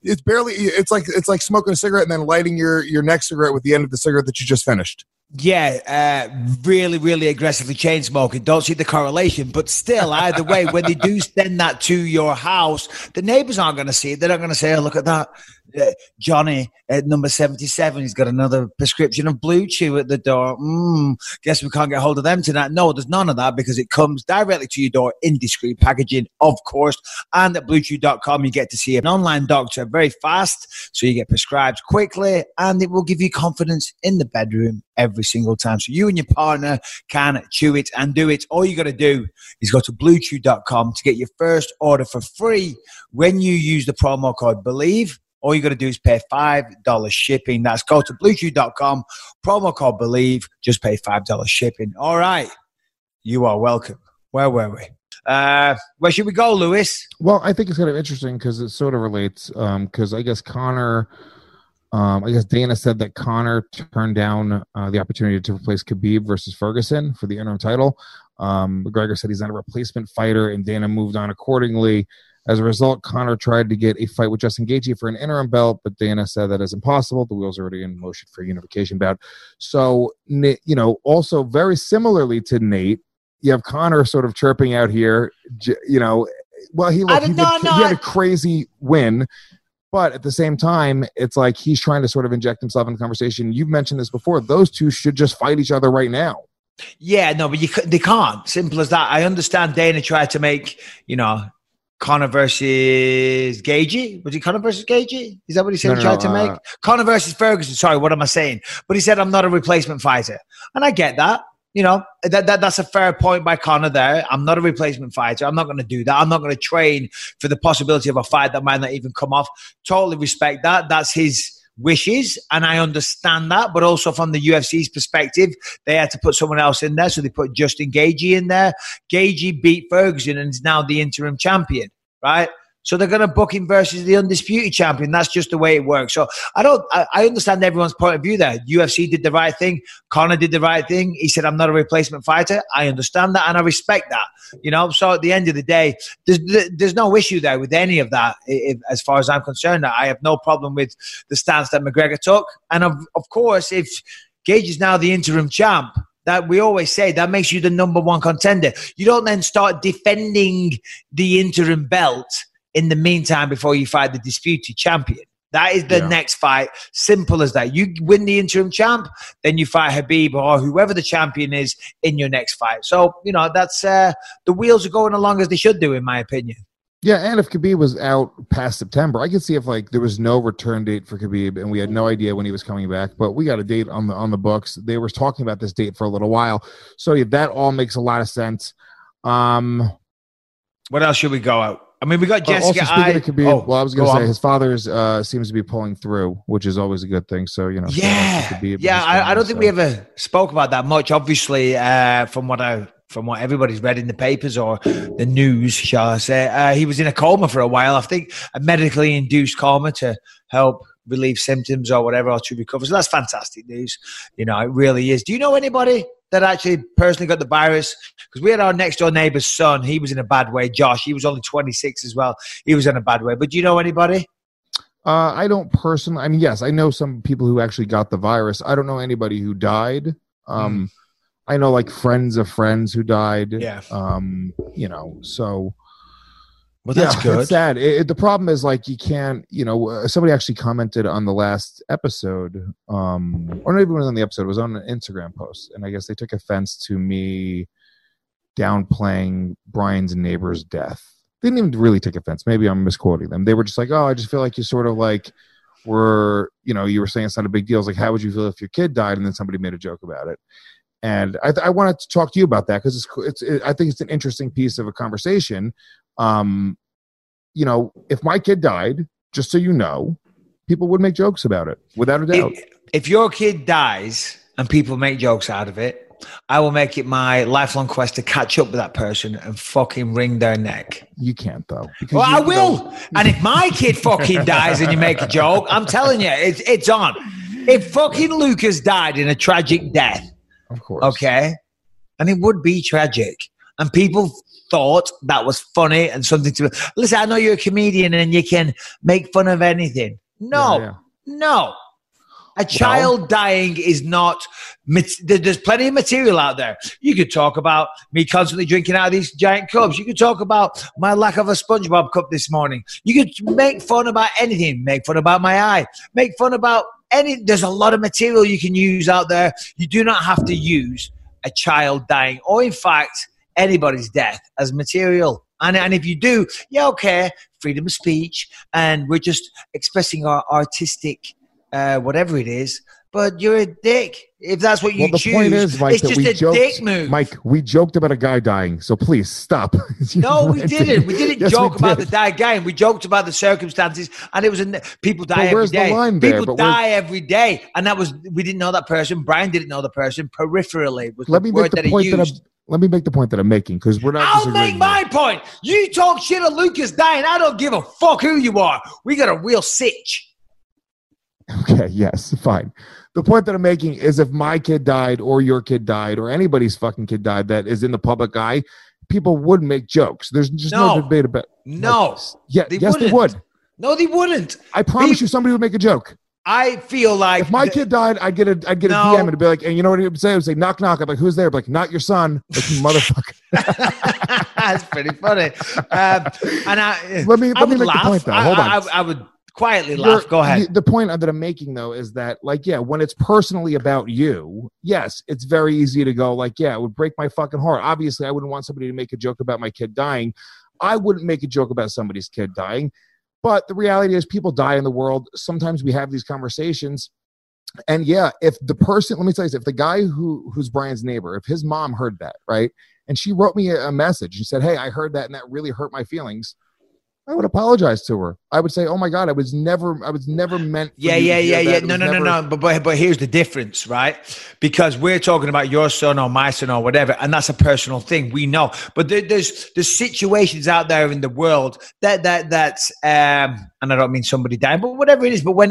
It's like smoking a cigarette and then lighting your next cigarette with the end of the cigarette that you just finished. Yeah, really, really aggressively chain smoking. Don't see the correlation, but still, either way, when they do send that to your house, the neighbors aren't going to see it. They're not going to say, oh, look at that. Johnny at number 77, he's got another prescription of Blue Chew at the door. Guess we can't get hold of them tonight. No, there's none of that because it comes directly to your door in discreet packaging, of course. And at BlueChew.com, you get to see an online doctor very fast, so you get prescribed quickly, and it will give you confidence in the bedroom every single time. So you and your partner can chew it and do it. All you got to do is go to BlueChew.com to get your first order for free when you use the promo code BELIEVE. All you got to do is pay $5 shipping. That's go to BlueChew.com, promo code BELIEVE, just pay $5 shipping. All right. You are welcome. Where were we? Where should we go, Lewis? Well, I think it's kind of interesting because it sort of relates because I guess Dana said that Conor turned down the opportunity to replace Khabib versus Ferguson for the interim title. McGregor said he's not a replacement fighter, and Dana moved on accordingly. As a result, Conor tried to get a fight with Justin Gaethje for an interim belt, but Dana said that is impossible. The wheels are already in motion for a unification bout. So, also very similarly to Nate, you have Conor sort of chirping out here. Well, he had a crazy win, but at the same time, it's like he's trying to sort of inject himself in the conversation. You've mentioned this before. Those two should just fight each other right now. Yeah, no, but they can't. Simple as that. I understand Dana tried to make, Conor versus Gaethje. Was it Conor versus Gaethje? Is that what he said he tried to make? Conor versus Ferguson. Sorry, what am I saying? But he said, I'm not a replacement fighter. And I get that. That's a fair point by Conor there. I'm not a replacement fighter. I'm not going to do that. I'm not going to train for the possibility of a fight that might not even come off. Totally respect that. That's his wishes, and I understand that. But also from the UFC's perspective, they had to put someone else in there, so they put Justin Gaethje in there. Gaethje beat Ferguson and is now the interim champion, right? So they're going to book him versus the undisputed champion. That's just the way it works. So I understand everyone's point of view there. UFC did the right thing. Conor did the right thing. He said, I'm not a replacement fighter. I understand that, and I respect that. So at the end of the day, there's no issue there with any of that. As far as I'm concerned, I have no problem with the stance that McGregor took. And of course, if Gaethje is now the interim champ, that we always say that makes you the number one contender. You don't then start defending the interim belt in the meantime before you fight the disputed champion. That is the next fight. Simple as that. You win the interim champ, then you fight Khabib or whoever the champion is in your next fight. So, that's the wheels are going along as they should do, in my opinion. Yeah, and if Khabib was out past September, I could see if there was no return date for Khabib and we had no idea when he was coming back, but we got a date on the books. They were talking about this date for a little while. So that all makes a lot of sense. What else should we go out? I mean, we got Jessica. Also, speaking of Khabib, I was going to say his father seems to be pulling through, which is always a good thing. So, I don't think we ever spoke about that much. Obviously, from what everybody's read in the papers or the news, shall I say, he was in a coma for a while. I think a medically induced coma to help relieve symptoms or whatever, or to recover. So that's fantastic news. It really is. Do you know anybody that actually personally got the virus? Because we had our next door neighbor's son. He was in a bad way. Josh, he was only 26 as well. He was in a bad way. But do you know anybody? I don't personally. I mean, yes, I know some people who actually got the virus. I don't know anybody who died. I know friends of friends who died. Yeah. So. Well, that's good. It's sad. The problem is you can't, somebody actually commented on the last episode, or not even on the episode, it was on an Instagram post. And I guess they took offense to me downplaying Brian's neighbor's death. They didn't even really take offense. Maybe I'm misquoting them. They were just I just feel like you sort of were, you were saying it's not a big deal. It's how would you feel if your kid died? And then somebody made a joke about it. And I wanted to talk to you about that because I think it's an interesting piece of a conversation. If my kid died, just so you know, people would make jokes about it without a doubt. If your kid dies and people make jokes out of it, I will make it my lifelong quest to catch up with that person and fucking wring their neck. You can't though. Well, I will. And if my kid fucking dies and you make a joke, I'm telling you, it's on. If fucking Lucas died in a tragic death, of course. Okay. And it would be tragic. And people thought that was funny and something to listen. I know you're a comedian and you can make fun of anything. No. A child dying is not. There's plenty of material out there. You could talk about me constantly drinking out of these giant cups. You could talk about my lack of a SpongeBob cup this morning. You could make fun about anything. Make fun about my eye. Make fun about there's a lot of material you can use out there. You do not have to use a child dying or, in fact, anybody's death as material. And if you do, okay, freedom of speech, and we're just expressing our artistic whatever it is, but you're a dick if that's what you choose. Point is, Mike, it's just a dick move. Mike, we joked about a guy dying, so please stop. No, we didn't. We didn't joke about the dead guy. We joked about the circumstances, and it was people die every day. The line there? People die every day, and we didn't know that person. Brian didn't know the person. Peripherally was the word that he used. Let me make the point that I'm making, because we're not. I'll make my point. You talk shit of Lucas dying. I don't give a fuck who you are. We got a real sitch. Okay, yes, fine. The point that I'm making is if my kid died or your kid died or anybody's fucking kid died that is in the public eye, people would make jokes. There's just no debate about. No, yes, they would. No, they wouldn't. I promise you, somebody would make a joke. I feel like if my kid died, I'd get a DM and it'd be like, and you know what he would say? It would say, knock, knock. I'm like, who's there? I'd be like, not your son. Like, you motherfucker. That's pretty funny. And let me make the point though. Hold on. I would quietly laugh. Go ahead. The point that I'm making though is that, like, yeah, when it's personally about you, yes, it's very easy to go like, yeah, it would break my fucking heart. Obviously, I wouldn't want somebody to make a joke about my kid dying. I wouldn't make a joke about somebody's kid dying. But the reality is people die in the world. Sometimes we have these conversations. And yeah, if the person, let me tell you, if the guy who's Brian's neighbor, if his mom heard that, right, and she wrote me a message and said, hey, I heard that and that really hurt my feelings, I would apologize to her. I would say, oh my God, I was never meant. Yeah. No. But here's the difference, right? Because we're talking about your son or my son or whatever, and that's a personal thing. We know, but there's situations out there in the world that's and I don't mean somebody dying, but whatever it is. But when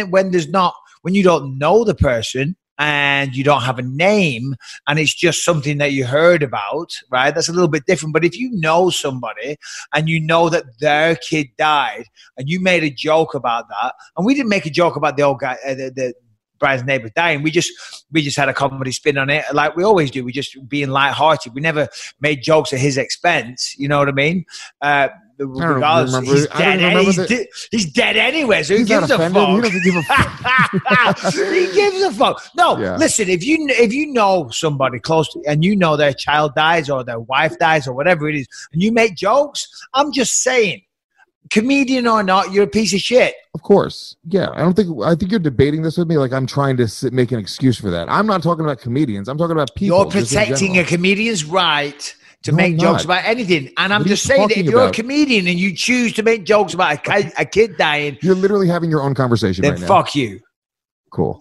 you don't know the person and you don't have a name and it's just something that you heard about, right? That's a little bit different. But if you know somebody and you know that their kid died and you made a joke about that, and we didn't make a joke about the old guy, the Brian's neighbor dying. We just had a comedy spin on it, like we always do. We just being lighthearted. We never made jokes at his expense. You know what I mean? Regardless, he's dead. He's dead anyway. So who gives a fuck? He doesn't give a fuck. He gives a fuck. No, listen. If you know somebody close to, and you know their child dies or their wife dies or whatever it is, and you make jokes, I'm just saying, comedian or not, you're a piece of shit. Of course. Yeah. I think you're debating this with me like I'm trying to make an excuse for that. I'm not talking about comedians. I'm talking about people. You're protecting a comedian's right to make jokes about anything. And I'm just saying that if you're a comedian and you choose to make jokes about a kid dying, you're literally having your own conversation right now. Then fuck you. Cool.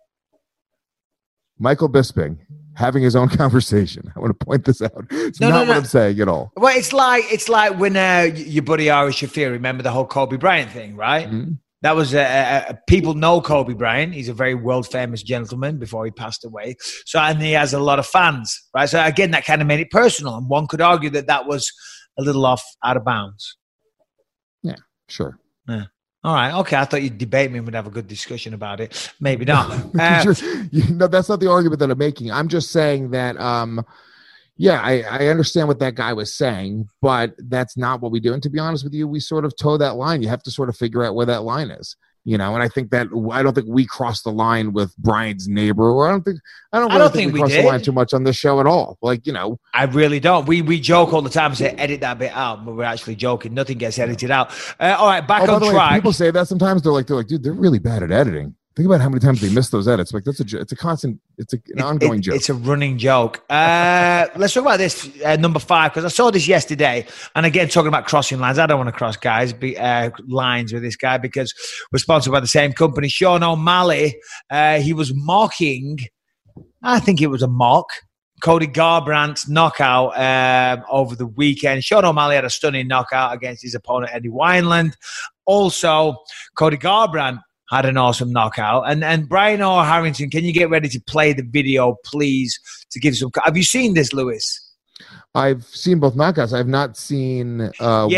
Michael Bisping having his own conversation. I want to point this out. It's not what I'm saying at all. Well, it's like when your buddy Ari Shafir, remember the whole Kobe Bryant thing, right? Mm-hmm. That was people know Kobe Bryant. He's a very world famous gentleman before he passed away. So, and he has a lot of fans, right? So again, that kind of made it personal. And one could argue that was a little out of bounds. Yeah, sure. Yeah. All right. Okay. I thought you'd debate me and we'd have a good discussion about it. Maybe not. No, that's not the argument that I'm making. I'm just saying that, I understand what that guy was saying, but that's not what we do. And to be honest with you, we sort of toe that line. You have to sort of figure out where that line is, and I think that I don't think we crossed the line with Brian's neighbor, or I don't think we crossed the line too much on this show at all. I really don't. We joke all the time and say edit that bit out, but we're actually joking. Nothing gets edited out. All right, back on track. People say that sometimes. They're like, dude, they're really bad at editing. Think about how many times they miss those edits. Like it's an ongoing joke. It's a running joke. Let's talk about this number 5, because I saw this yesterday. And again, talking about crossing lines, I don't want to cross lines with this guy because we're sponsored by the same company. Sean O'Malley, he was mocking, I think it was a mock, Cody Garbrandt's knockout over the weekend. Sean O'Malley had a stunning knockout against his opponent, Eddie Wineland. Also, Cody Garbrandt had an awesome knockout. And Brian O. Harrington, can you get ready to play the video, please, to give some... Have you seen this, Lewis? I've seen both knockouts. I've not seen...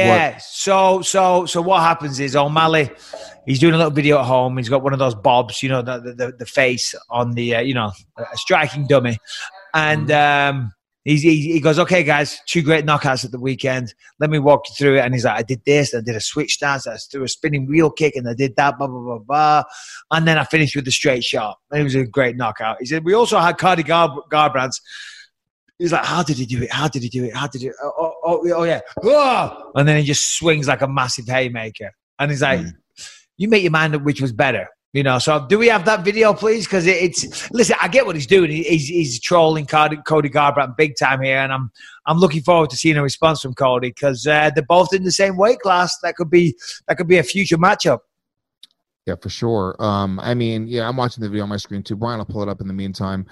So what happens is O'Malley, he's doing a little video at home. He's got one of those bobs, the face on the, a striking dummy. And... He goes, okay, guys, 2 great knockouts at the weekend. Let me walk you through it. And he's like, I did this, I did a switch stance, I threw a spinning wheel kick, and I did that, blah, blah, blah, blah. And then I finished with the straight shot. And it was a great knockout. He said, we also had Cody Garbrandt. He's like, how did he do it? How did he do it? How did he? Oh yeah. Oh! And then he just swings like a massive haymaker. And he's like, you make your mind up which was better. So do we have that video, please? Because listen, I get what he's doing. He's trolling Cody Garbrandt big time here, and I'm looking forward to seeing a response from Cody because they're both in the same weight class. That could be a future matchup. Yeah, for sure. I'm watching the video on my screen too. Brian will pull it up in the meantime.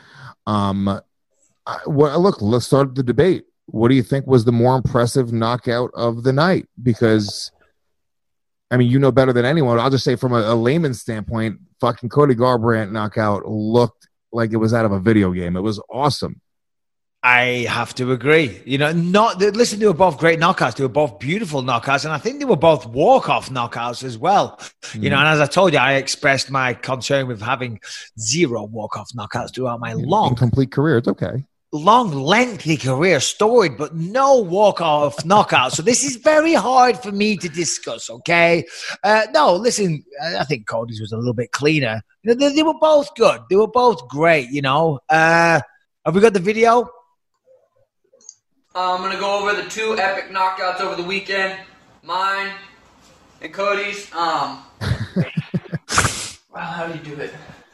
Look, let's start the debate. What do you think was the more impressive knockout of the night? Because you know better than anyone. I'll just say from a layman's standpoint, fucking Cody Garbrandt knockout looked like it was out of a video game. It was awesome. I have to agree. Listen, they were both great knockouts. They were both beautiful knockouts. And I think they were both walk-off knockouts as well. And as I told you, I expressed my concern with having 0 walk-off knockouts throughout my incomplete career. It's okay. Long, lengthy career, storied, but no walk-off knockout. So this is very hard for me to discuss, okay? No, listen, I think Cody's was a little bit cleaner. They were both good. They were both great, Have we got the video? I'm going to go over the 2 epic knockouts over the weekend. Mine and Cody's. Wow, how do you do it?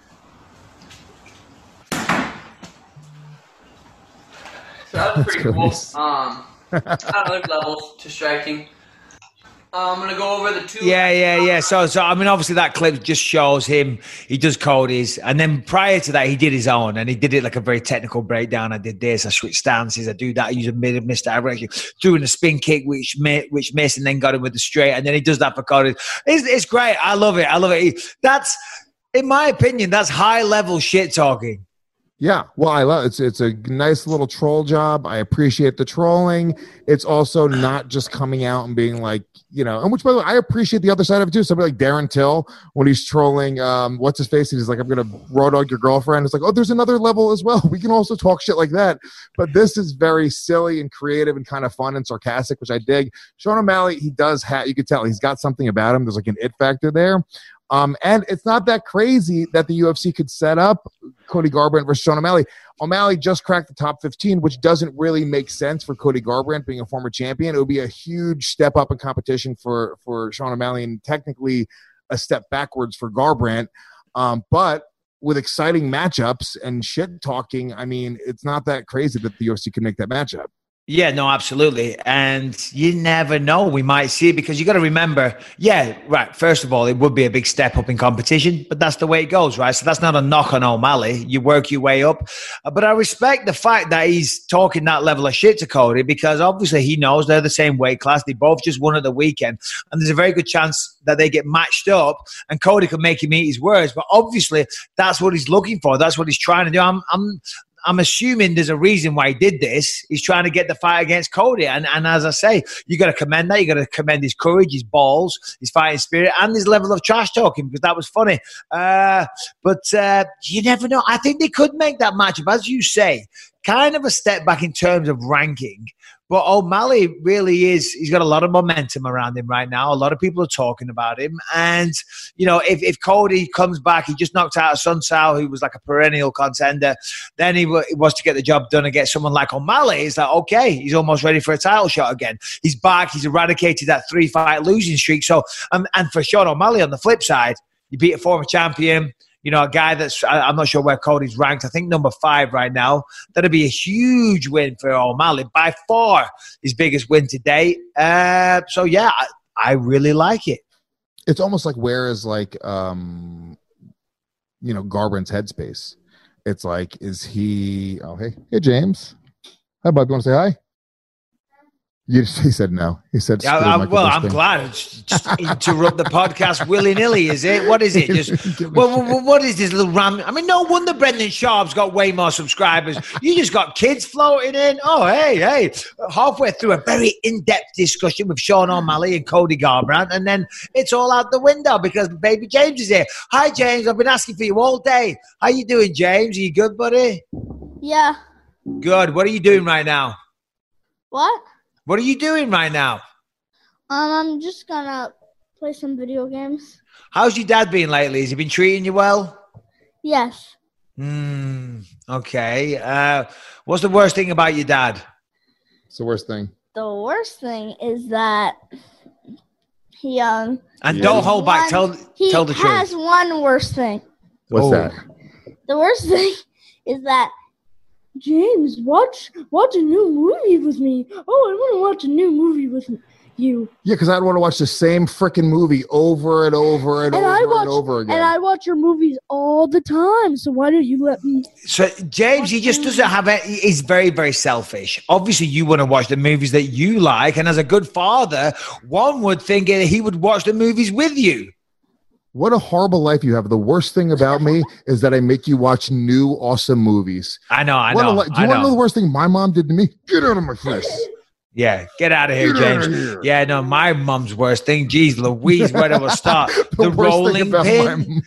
So that was pretty cool. There's levels to striking. I'm going to go over the 2. Yeah. So I mean, obviously that clip just shows him. He does Cody's. And then prior to that, he did his own. And he did it like a very technical breakdown. I did this. I switched stances. I do that. I use a misdirection. Threw in a spin kick, which missed, and then got him with the straight. And then he does that for Cody's. It's great. I love it. That's, in my opinion, that's high-level shit talking. Yeah, well, I love it. It's a nice little troll job. I appreciate the trolling. It's also not just coming out and being like, and which, by the way, I appreciate the other side of it too. Somebody like Darren Till, when he's trolling, what's his face? He's like, I'm going to raw dog your girlfriend. It's like, oh, there's another level as well. We can also talk shit like that. But this is very silly and creative and kind of fun and sarcastic, which I dig. Sean O'Malley, he does have, you can tell he's got something about him. There's like an it factor there. And it's not that crazy that the UFC could set up Cody Garbrandt versus Sean O'Malley. O'Malley just cracked the top 15, which doesn't really make sense for Cody Garbrandt being a former champion. It would be a huge step up in competition for Sean O'Malley and technically a step backwards for Garbrandt. But with exciting matchups and shit talking, I mean, it's not that crazy that the UFC can make that matchup. Yeah, no, absolutely. And you never know. We might see it because you got to remember, first of all, it would be a big step up in competition, but that's the way it goes, right? So that's not a knock on O'Malley. You work your way up. But I respect the fact that he's talking that level of shit to Cody because obviously he knows they're the same weight class. They both just won at the weekend. And there's a very good chance that they get matched up and Cody could make him eat his words. But obviously that's what he's looking for. That's what he's trying to do. I'm assuming there's a reason why he did this. He's trying to get the fight against Cody. And as I say, you got to commend that. You got to commend his courage, his balls, his fighting spirit, and his level of trash talking because that was funny. But you never know. I think they could make that matchup, as you say, kind of a step back in terms of ranking. But O'Malley really is, he's got a lot of momentum around him right now. A lot of people are talking about him. And, if Cody comes back, he just knocked out Sun Tzu, who was like a perennial contender. Then he was to get the job done against someone like O'Malley. It's like, okay, he's almost ready for a title shot again. He's back. He's eradicated that 3-fight losing streak. So, and for Sean O'Malley on the flip side, you beat a former champion. A guy that's, I'm not sure where Cody's ranked. I think number 5 right now. That'd be a huge win for O'Malley. By far his biggest win to date. So, yeah, I really like it. It's almost like where is like, Garbrandt's headspace. It's like, is he, hey, James. Hi, Bob. You want to say hi? He said no. He said, I'm glad. Just interrupt the podcast willy-nilly, is it? What is it? What is this little ram? I mean, no wonder Brendan Sharp's got way more subscribers. You just got kids floating in. Oh, hey. Halfway through a very in-depth discussion with Sean O'Malley and Cody Garbrandt, and then it's all out the window because baby James is here. Hi, James. I've been asking for you all day. How you doing, James? Are you good, buddy? Yeah. Good. What are you doing right now? What? What are you doing right now? I'm just gonna play some video games. How's your dad been lately? Has he been treating you well? Yes. Okay. What's the worst thing about your dad? What's the worst thing? The worst thing is that he and don't hold back. Tell the truth. He has one worst thing. What's that? The worst thing is that James, watch a new movie with me. Oh, I want to watch a new movie with you. Yeah, because I'd want to watch the same freaking movie over and over and over again. And I watch your movies all the time. So why don't you let me? So James, he just doesn't have it. He's very, very selfish. Obviously, you want to watch the movies that you like, and as a good father, one would think he would watch the movies with you. What a horrible life you have. The worst thing about me is that I make you watch new awesome movies. I know. Do you want to know the worst thing my mom did to me? Get out of my face. Yeah, get out of here, James. Yeah, no, my mom's worst thing. Jeez Louise, where do I start? The rolling pin,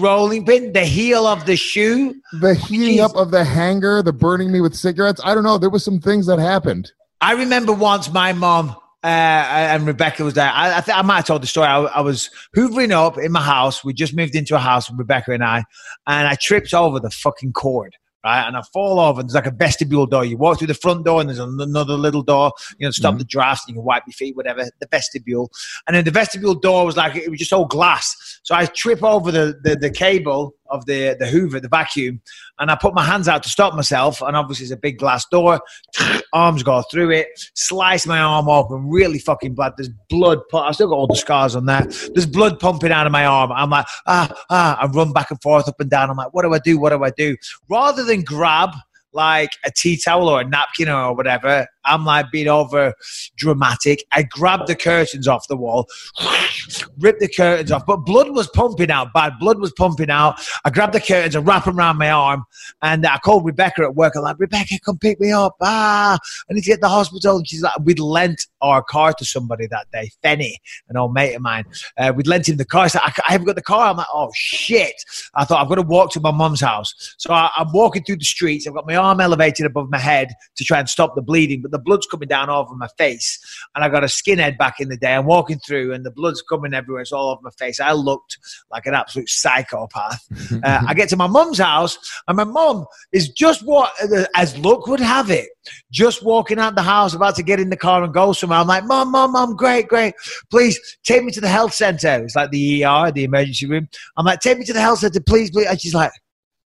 the heel of the shoe, the heating up of the hanger, the burning me with cigarettes. I don't know. There was some things that happened. I remember once my mom and Rebecca was there. I think I might have told the story. I was hoovering up in my house. We just moved into a house with Rebecca and I tripped over the fucking cord. Right, and I fall over. And there's like a vestibule door. You walk through the front door, and there's another little door. You know, stop the drafts, and you can wipe your feet, whatever. The vestibule, and then the vestibule door was like it was just all glass. So I trip over the cable of the Hoover, the vacuum, and I put my hands out to stop myself. And obviously, it's a big glass door. Arms go through it, slice my arm open, really fucking blood. There's blood. I still got all the scars on there. There's blood pumping out of my arm. I'm like, I run back and forth, up and down. I'm like, what do I do? What do I do? Rather than grab like a tea towel or a napkin or whatever, I'm like being over dramatic. I grabbed the curtains off the wall, ripped the curtains off, but blood was pumping out, bad blood was pumping out. I grabbed the curtains and wrapped them around my arm, and I called Rebecca at work. I'm like, Rebecca, come pick me up. I need to get to the hospital. And she's like, we'd lent our car to somebody that day, Fenny, an old mate of mine. We'd lent him the car. I said, I haven't got the car. I'm like, oh shit. I thought, I've got to walk to my mum's house. So I'm walking through the streets. I've got my arm elevated above my head to try and stop the bleeding, but the blood's coming down over my face, and I got a skinhead back in the day. I'm walking through, and the blood's coming everywhere. It's all over my face. I looked like an absolute psychopath. I get to my mum's house, and my mum is just as luck would have it, just walking out the house, about to get in the car and go somewhere. I'm like, Mum, great. Please take me to the health center. It's like the ER, the emergency room. I'm like, take me to the health center, please. And she's like,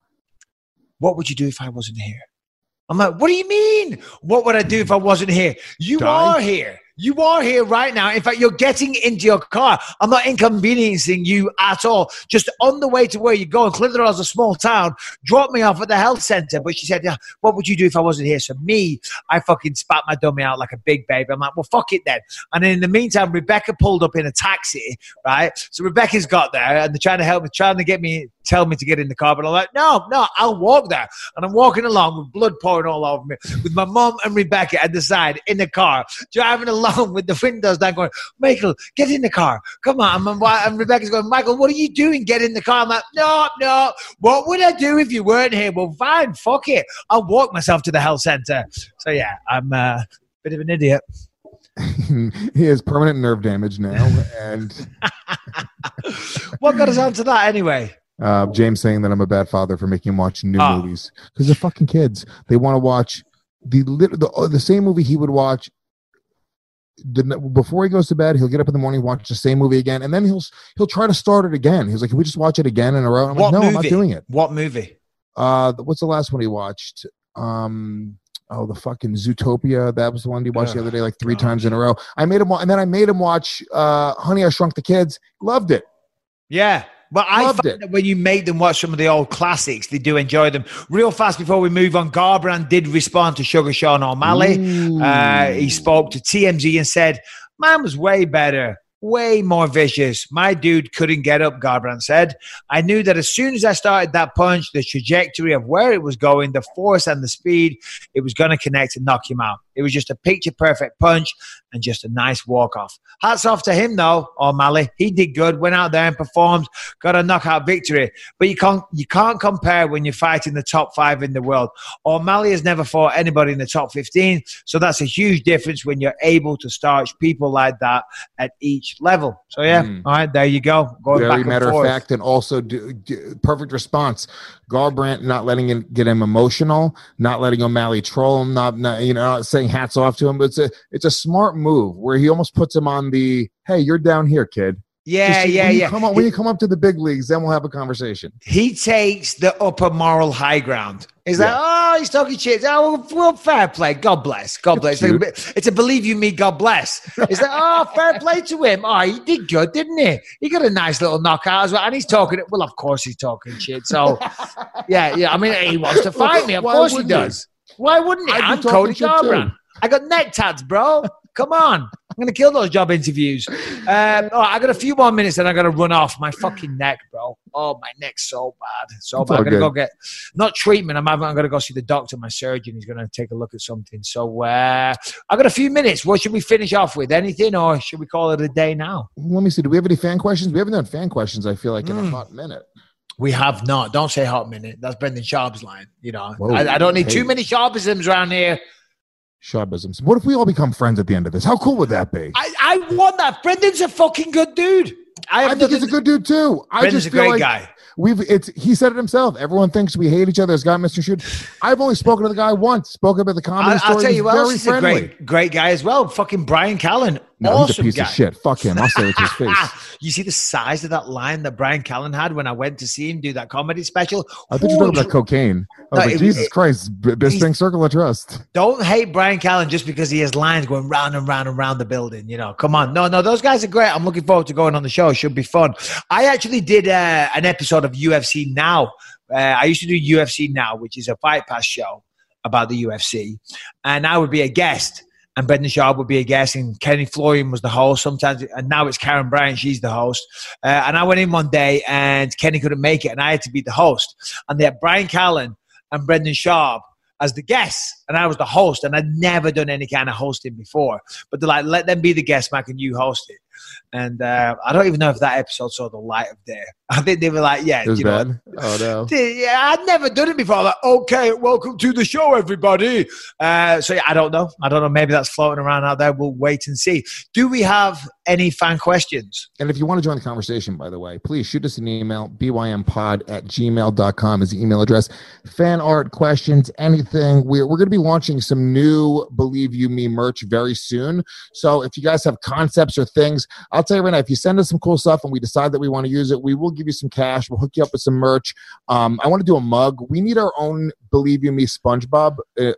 what would you do if I wasn't here? I'm like, what do you mean? What would I do if I wasn't here? You are here. You are here right now. In fact, you're getting into your car. I'm not inconveniencing you at all. Just on the way to where you're going. Clitheroe's a small town. Drop me off at the health center. But she said, yeah, what would you do if I wasn't here? So me, I fucking spat my dummy out like a big baby. I'm like, well, fuck it then. And then in the meantime, Rebecca pulled up in a taxi, right? So Rebecca's got there, and they're trying to help me, tell me to get in the car. But I'm like, no, I'll walk there. And I'm walking along with blood pouring all over me, with my mom and Rebecca at the side in the car, driving along with the windows down, going, Michael, get in the car. Come on. And Rebecca's going, Michael, what are you doing? Get in the car. I'm like, no. What would I do if you weren't here? Well, fine, fuck it. I'll walk myself to the health center. So yeah, I'm a bit of an idiot. He has permanent nerve damage now. And what got us onto that anyway? James saying that I'm a bad father for making him watch new movies because they're fucking kids. They want to watch the same movie he would watch. Before he goes to bed, he'll get up in the morning, watch the same movie again, and then he'll try to start it again. He's like, "Can we just watch it again in a row?" I'm like, "No, I'm not doing it." What movie? What's the last one he watched? The fucking Zootopia. That was the one he watched the other day, like 3 times in a row. I made him watch Honey, I Shrunk the Kids. Loved it. Yeah. But I find that when you make them watch some of the old classics, they do enjoy them. Real fast before we move on, Garbrandt did respond to Sugar Sean O'Malley. He spoke to TMZ and said, "Man was way better, way more vicious. My dude couldn't get up," Garbrandt said. "I knew that as soon as I started that punch, the trajectory of where it was going, the force and the speed, it was going to connect and knock him out. It was just a picture-perfect punch and just a nice walk-off." Hats off to him, though, O'Malley. He did good, went out there and performed, got a knockout victory. But you can't compare when you're fighting the top 5 in the world. O'Malley has never fought anybody in the top 15, so that's a huge difference when you're able to starch people like that at each level. So, yeah, all right, there you go. Going Very back and matter forth. of fact, and also perfect response. Garbrandt not letting him get him emotional, not letting O'Malley troll him, not saying hats off to him. But it's a smart move where he almost puts him on the, hey, you're down here, kid. When you come up to the big leagues, then we'll have a conversation. He takes the upper moral high ground. He's like, he's talking shit. Oh, well, fair play. God bless. God bless. It's a believe you me, God bless. He's like, fair play to him. He did good, didn't he? He got a nice little knockout as well. And he's talking, well, of course he's talking shit. So, yeah. I mean, he wants to fight me. Of course he does. Why wouldn't he? I'm Cody Garbrandt. I got neck tats, bro. Come on. going to kill those job interviews. All right, I got a few more minutes and I got to run off. My fucking neck, bro. Oh, my neck's so bad. So bad. I'm going to go get, not treatment. I'm going to go see the doctor, my surgeon. He's going to take a look at something. So I got a few minutes. What should we finish off with? Anything, or should we call it a day now? Let me see. Do we have any fan questions? We haven't done fan questions, I feel like, in a hot minute. We have not. Don't say hot minute. That's Brendan Sharp's line. You know, Whoa, I don't need too many Sharpisms around here. Sharpisms. What if we all become friends at the end of this? How cool would that be? I want that. Brendan's a fucking good dude. I think he's a good dude too. Brendan's a great guy. He said it himself. Everyone thinks we hate each other as guy, Mr. Shoot. I've only spoken to the guy once. Spoken about the comedy story. I'll tell you what else, he's he's a great guy as well. Fucking Brian Callen. No, awesome he's a piece guy. of shit. Fuck him. I'll say it to his face. You see the size of that line that Brian Callen had when I went to see him do that comedy special? I thought you were talking about cocaine. I was like, Jesus Christ, Bisping Circle of Trust. Don't hate Brian Callen just because he has lines going round and round and round the building. You know, come on. No, those guys are great. I'm looking forward to going on the show. It should be fun. I actually did an episode of UFC Now. I used to do UFC Now, which is a Fight Pass show about the UFC. And I would be a guest. And Brendan Sharp would be a guest, and Kenny Florian was the host sometimes. And now it's Karen Bryant. She's the host. And I went in one day, and Kenny couldn't make it, and I had to be the host. And they had Brian Callen and Brendan Sharp as the guests, and I was the host. And I'd never done any kind of hosting before. But they're like, let them be the guest, Mac, and you host it. And I don't even know if that episode saw the light of day. I think they were like, yeah. It was bad? Oh, no. Yeah, I'd never done it before. I'm like, okay, welcome to the show, everybody. So, yeah, I don't know. Maybe that's floating around out there. We'll wait and see. Do we have any fan questions? And if you want to join the conversation, by the way, please shoot us an email. bympod@gmail.com is the email address. Fan art, questions, anything. We're going to be launching some new Believe You Me merch very soon. So if you guys have concepts or things, I'll tell you right now, if you send us some cool stuff and we decide that we want to use it, we will give you some cash. We'll hook you up with some merch. I want to do a mug. We need our own Believe You Me SpongeBob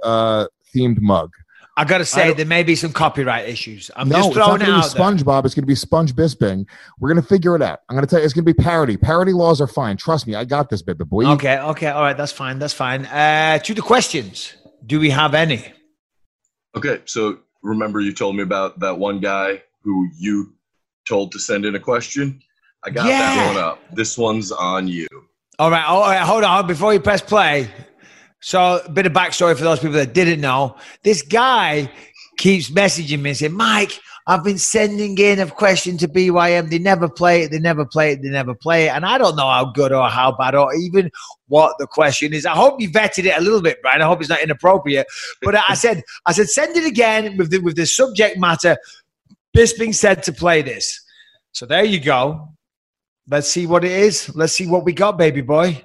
themed mug. I got to say, there may be some copyright issues. It's not going to be SpongeBob. It's going to be Sponge Bisping. We're going to figure it out. I'm going to tell you, it's going to be parody. Parody laws are fine. Trust me, I got this, baby boy. Okay. All right, that's fine. To the questions, do we have any? Okay, so remember you told me about that one guy who you told to send in a question? I got that one up. This one's on you. All right, hold on. Before you press play, so a bit of backstory for those people that didn't know. This guy keeps messaging me and saying, Mike, I've been sending in a question to BYM. They never play it. And I don't know how good or how bad or even what the question is. I hope you vetted it a little bit, Brian. I hope it's not inappropriate. But I said, send it again with the subject matter. Bisping said to play this. So there you go. Let's see what it is. Let's see what we got, baby boy.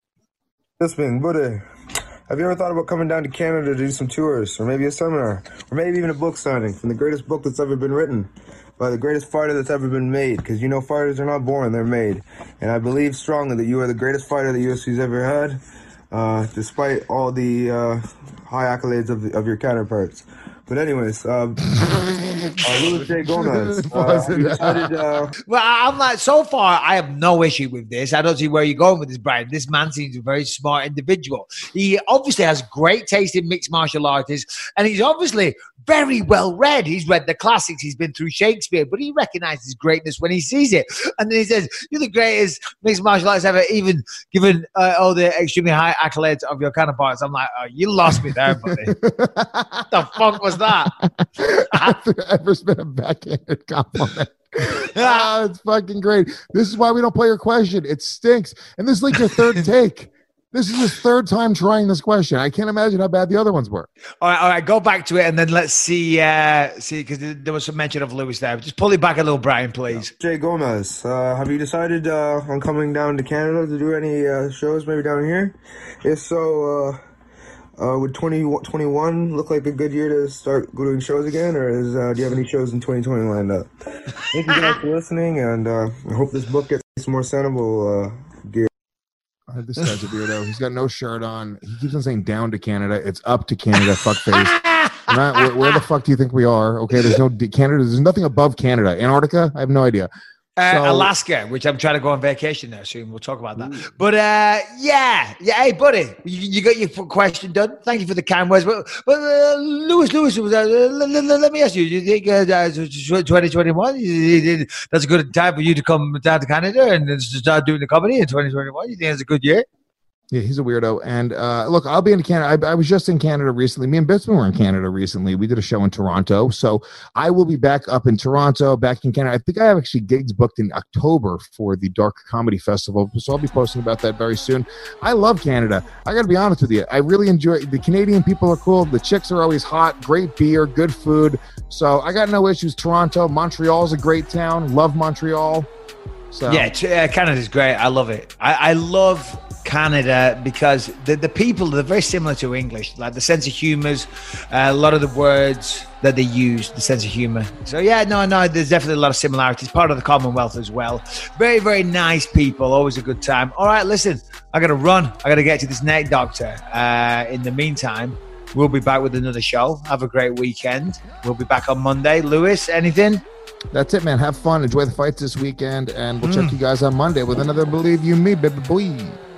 Bisping, buddy. Have you ever thought about coming down to Canada to do some tours, or maybe a seminar, or maybe even a book signing from the greatest book that's ever been written by the greatest fighter that's ever been made? Because you know fighters are not born, they're made. And I believe strongly that you are the greatest fighter the UFC's ever had, despite all the high accolades of your counterparts. But anyways, Luis J. Gomez. Well, I'm like, so far, I have no issue with this. I don't see where you're going with this, Brian. This man seems a very smart individual. He obviously has great taste in mixed martial arts, and he's obviously very well read. He's read the classics. He's been through Shakespeare, but he recognizes greatness when he sees it. And then he says, you're the greatest mixed martial arts ever, even given all the extremely high accolades of your counterparts. I'm like, oh, you lost me there, buddy. What the fuck was that? I've ever been a backhanded compliment. It's fucking great. This is why we don't play your question. It stinks. And this is like your third take. This is his third time trying this question. I can't imagine how bad the other ones were. All right. Go back to it, and then let's see, because there was some mention of Lewis there. Just pull it back a little, Brian, please. Jay Gomez, have you decided on coming down to Canada to do any shows, maybe down here? If so, would 2021 look like a good year to start doing shows again, or do you have any shows in 2020 lined up? Thank you guys for listening, and I hope this book gets some more sendable gear. This guy's a weirdo. He's got no shirt on. He keeps on saying down to Canada. It's up to Canada, fuckface. Where the fuck do you think we are? Okay, there's no Canada. There's nothing above Canada. Antarctica? I have no idea. Alaska, which I'm trying to go on vacation there soon. We'll talk about that. But yeah. Hey, buddy, you got your question done. Thank you for the kind words. But Lewis, let me ask you. Do you think 2021? That's a good time for you to come down to Canada and start doing the comedy in 2021? You think it's a good year? Yeah, he's a weirdo. And look, I'll be in Canada. I was just in Canada recently. Me and Bitzman were in Canada recently. We did a show in Toronto. So I will be back up in Toronto, back in Canada. I think I have actually gigs booked in October for the Dark Comedy Festival. So I'll be posting about that very soon. I love Canada. I got to be honest with you. I really enjoy it. The Canadian people are cool. The chicks are always hot. Great beer, good food. So I got no issues. Toronto, Montreal's a great town. Love Montreal. So yeah, Canada's great. I love it. I love Canada because the people, they're very similar to English, like the sense of humors, a lot of the words that they use, the sense of humor. So yeah, no, there's definitely a lot of similarities. Part of the Commonwealth as well. Very, very nice people. Always a good time. All right, listen, I got to run. I got to get to this neck doctor. In the meantime, we'll be back with another show. Have a great weekend. We'll be back on Monday. Lewis, anything? That's it, man. Have fun. Enjoy the fights this weekend. And we'll check you guys on Monday with another Believe You Me, baby boy.